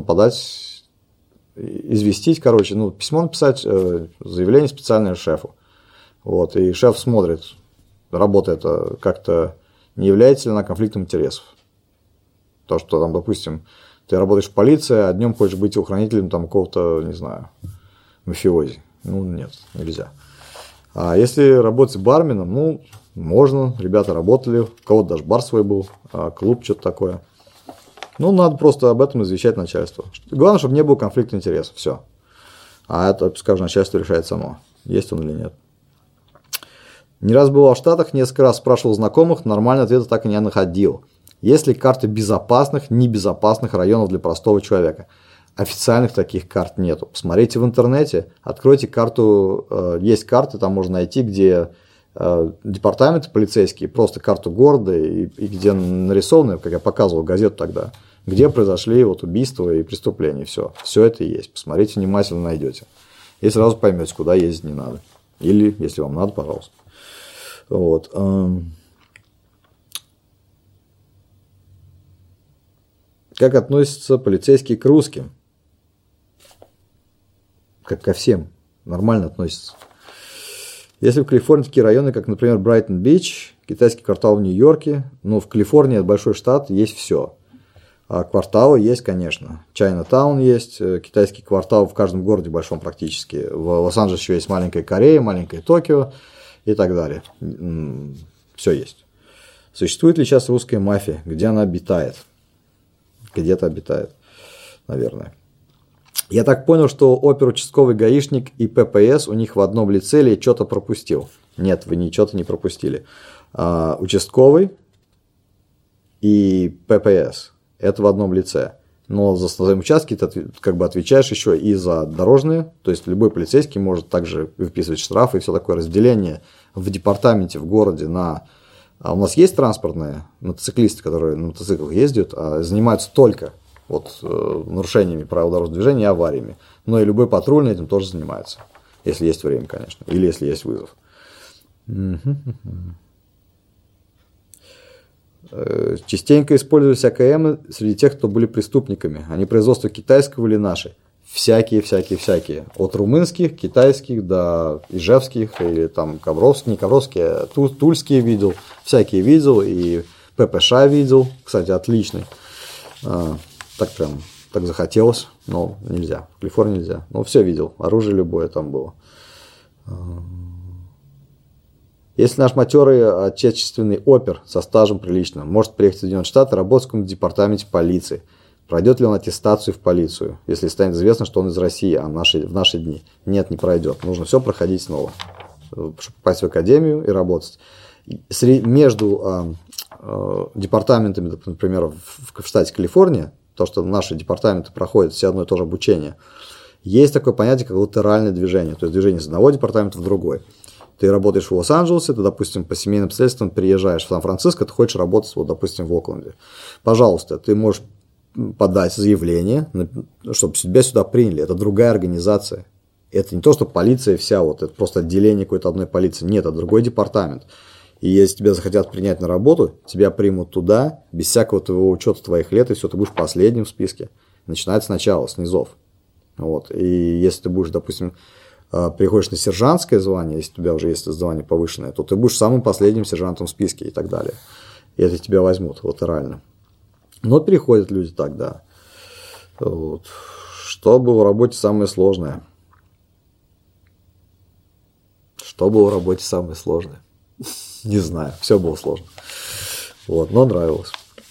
известить, письмо написать, заявление специальное шефу. Вот, и шеф смотрит, работа это как-то не является ли она конфликтом интересов. То, что там, допустим, ты работаешь в полиции, а днем хочешь быть телохранителем там какого-то, не знаю, мафиози. Нет, нельзя. А если работать барменом, можно, ребята работали, у кого-то даже бар свой был, клуб, что-то такое. Надо просто об этом извещать начальство. Главное, чтобы не было конфликта интересов, все. А это, пускай уже начальство решает само, есть он или нет. Не раз бывал в Штатах, несколько раз спрашивал знакомых, нормального ответа так и не находил. Есть ли карты безопасных, небезопасных районов для простого человека? Официальных таких карт нету. Посмотрите в интернете, откройте карту, есть карты, там можно найти, где департаменты полицейские, просто карту города, и где нарисованы, как я показывал газету тогда, где произошли убийства и преступления. Все это и есть. Посмотрите внимательно, найдете. И сразу поймете, куда ездить не надо. Или, если вам надо, пожалуйста. Вот. Как относятся полицейские к русским? Как ко всем. Нормально относятся. Если в Калифорнии такие районы, как, например, Брайтон-Бич, китайский квартал в Нью-Йорке, в Калифорнии, это большой штат, есть все. А кварталы есть, конечно. Чайна-таун есть, китайский квартал в каждом городе большом практически. В Лос-Анджелесе еще есть маленькая Корея, маленькая Токио и так далее. Все есть. Существует ли сейчас русская мафия? Где она обитает? Где-то обитает, наверное. Я так понял, что оперучастковый гаишник и ППС у них в одном лице или что-то пропустил. Нет, вы ничего-то не пропустили. Участковый и ППС – это в одном лице. Но за свои участки ты отвечаешь еще и за дорожные. То есть любой полицейский может также выписывать штрафы и все такое разделение в департаменте, в городе на... у нас есть транспортные мотоциклисты, которые на мотоциклах ездят, занимаются только вот нарушениями правил дорожного движения и авариями. Но и любой патрульный этим тоже занимается. Если есть время, конечно. Или если есть вызов. Частенько использовались АКМ среди тех, кто были преступниками. Они производства китайского или наши. Всякие. От румынских, китайских до ижевских, или там ковровские, не ковровские, а тульские видел. Всякие видел, и ППШ видел. Кстати, отличный. Так прям, так захотелось, но нельзя. В Калифорнии нельзя. Но все видел, оружие любое там было. Если наш матерый отечественный опер со стажем приличным может приехать в Соединенные Штаты, работать в каком-то департаменте полиции, пройдет ли он аттестацию в полицию, если станет известно, что он из России, а в наши дни? Нет, не пройдет. Нужно все проходить снова, чтобы попасть в академию и работать. Между департаментами, например, в штате Калифорния, то, что наши департаменты проходят все одно и то же обучение, есть такое понятие, как латеральное движение, то есть движение с одного департамента в другой. Ты работаешь в Лос-Анджелесе, ты, допустим, по семейным обстоятельствам приезжаешь в Сан-Франциско, ты хочешь работать, вот, допустим, в Окленде. Пожалуйста, ты можешь подать заявление, чтобы тебя сюда приняли. Это другая организация. Это не то, что полиция вся, вот, это просто отделение какой-то одной полиции. Нет, это другой департамент. И если тебя захотят принять на работу, тебя примут туда, без всякого твоего учета твоих лет, и все, ты будешь последним в списке. Начинается сначала, с низов. Вот. И если ты будешь, допустим, приходишь на сержантское звание, если у тебя уже есть звание повышенное, то ты будешь самым последним сержантом в списке и так далее. И это тебя возьмут латерально. Но переходят люди так, да. Вот. Что было в работе самое сложное? Что было в работе самое сложное? Не знаю, все было сложно. Вот, но нравилось.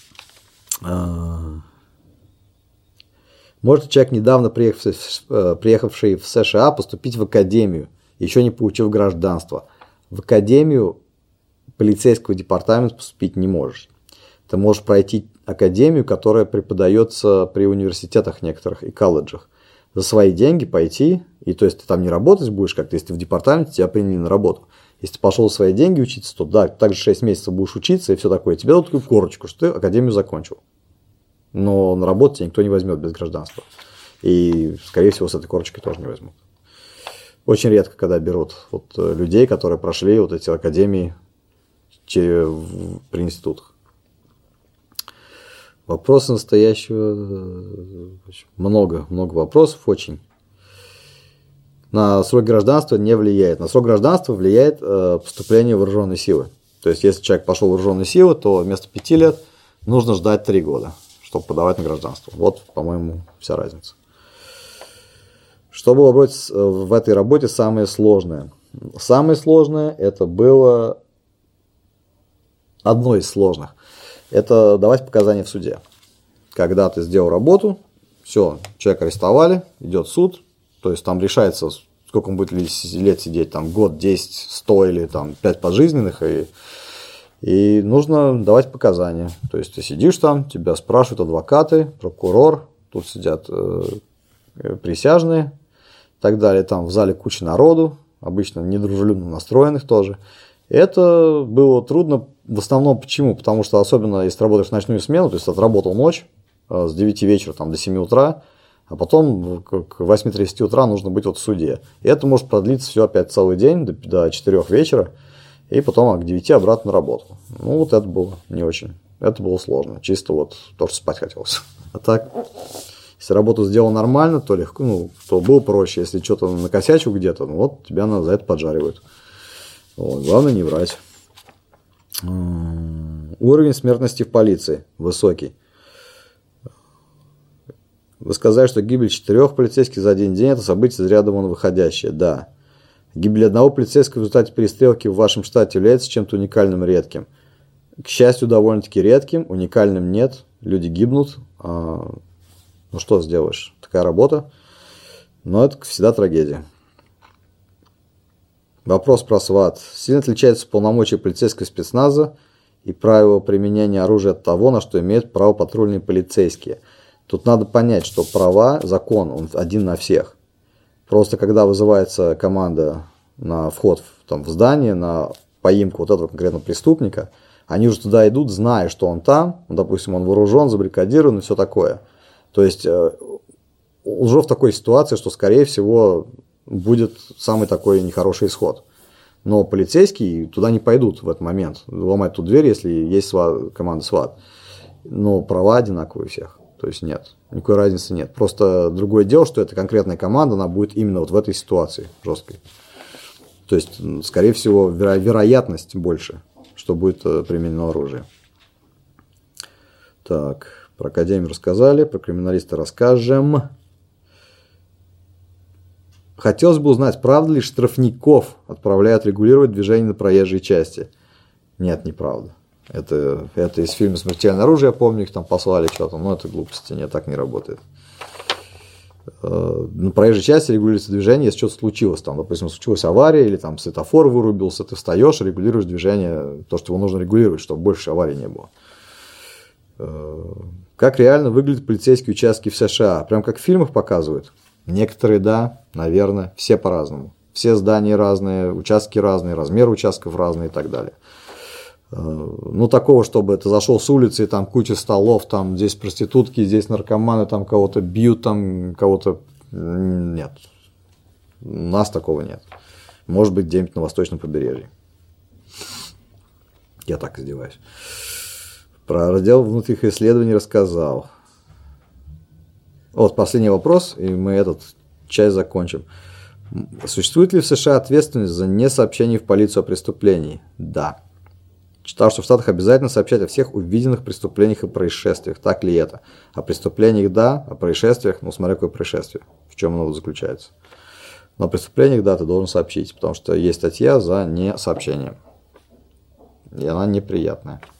Может человек, недавно приехавший в США, поступить в академию, еще не получив гражданство. В академию полицейского департамента поступить не можешь. Ты можешь пройти академию, которая преподается при университетах некоторых и колледжах. За свои деньги пойти, и то есть ты там не работать будешь как-то, если ты в департаменте, тебя приняли на работу. Если ты пошел за свои деньги учиться, то да, также 6 месяцев будешь учиться и все такое. Тебе дадут такую корочку, что ты академию закончил. Но на работу тебя никто не возьмет без гражданства. И, скорее всего, с этой корочкой тоже не возьмут. Очень редко, когда берут вот людей, которые прошли вот эти академии при институтах. Вопросы настоящего. Много вопросов очень. На срок гражданства не влияет. На срок гражданства влияет поступление в вооруженные силы. То есть, если человек пошел в вооруженные силы, то вместо 5 лет нужно ждать 3 года, чтобы подавать на гражданство. Вот, по-моему, вся разница. Что было в этой работе самое сложное? Самое сложное это было одно из сложных. Это давать показания в суде. Когда ты сделал работу, все, человека арестовали, идет суд, то есть там решается, сколько он будет лет сидеть, там год, 10, 100 или там 5 пожизненных, и нужно давать показания. То есть ты сидишь там, тебя спрашивают адвокаты, прокурор, тут сидят присяжные и так далее. Там в зале куча народу, обычно недружелюбно настроенных тоже. Это было трудно в основном почему? Потому что особенно если ты работаешь в ночную смену, то есть отработал ночь с 9 вечера там, до 7 утра, а потом к 8:30 утра нужно быть вот в суде. И это может продлиться все опять целый день, до 4 вечера, и потом к 9 обратно на работу. Ну, вот это было не очень. Это было сложно. Чисто вот то, что спать хотелось. А так, если работу сделал нормально, то легко, то было проще. Если что-то накосячил где-то, вот тебя за это поджаривают. Вот. Главное не врать. Уровень смертности в полиции высокий. Вы сказали, что гибель 4 полицейских за один день – это событие из ряда вон выходящее. Да. Гибель одного полицейского в результате перестрелки в вашем штате является чем-то уникальным и редким. К счастью, довольно-таки редким, уникальным нет. Люди гибнут. Ну что сделаешь? Такая работа. Но это всегда трагедия. Вопрос про СВАТ. Сильно отличается полномочия полицейского спецназа и правила применения оружия от того, на что имеют право патрульные полицейские. Тут надо понять, что права, закон, он один на всех. Просто когда вызывается команда на вход в здание, на поимку вот этого конкретного преступника, они уже туда идут, зная, что он там, допустим, он вооружен, забаррикадирован и все такое. То есть уже в такой ситуации, что, скорее всего, будет самый такой нехороший исход. Но полицейские туда не пойдут в этот момент, ломать ту дверь, если есть команда СВАТ. Но права одинаковые у всех. То есть нет, никакой разницы нет. Просто другое дело, что эта конкретная команда, она будет именно вот в этой ситуации жесткой. То есть, скорее всего, вероятность больше, что будет применено оружие. Так, про академию рассказали, про криминалиста расскажем. Хотелось бы узнать, правда ли штрафников отправляют регулировать движение на проезжей части? Нет, неправда. Это из фильма «Смертельное оружие», я помню, их там послали что-то, но это глупости, нет, так не работает. На проезжей части регулируется движение, если что-то случилось, там, допустим, случилась авария или там светофор вырубился, ты встаешь и регулируешь движение, то, что его нужно регулировать, чтобы больше аварий не было. Как реально выглядят полицейские участки в США? Прям как в фильмах показывают? Некоторые да, наверное, все по-разному. Все здания разные, участки разные, размер участков разные и так далее. Ну, такого, чтобы ты зашел с улицы, и там куча столов, там здесь проститутки, здесь наркоманы, там кого-то бьют, там кого-то... Нет. У нас такого нет. Может быть, где-нибудь на восточном побережье. Я так издеваюсь. Про раздел внутренних исследований рассказал. Вот последний вопрос, и мы этот часть закончим. Существует ли в США ответственность за несообщение в полицию о преступлении? Да. Читал, что в Штатах обязательно сообщать о всех увиденных преступлениях и происшествиях. Так ли это? О преступлениях да, о происшествиях, ну смотря какое происшествие, в чем оно заключается. Но о преступлениях да, ты должен сообщить, потому что есть статья за несообщение. И она неприятная.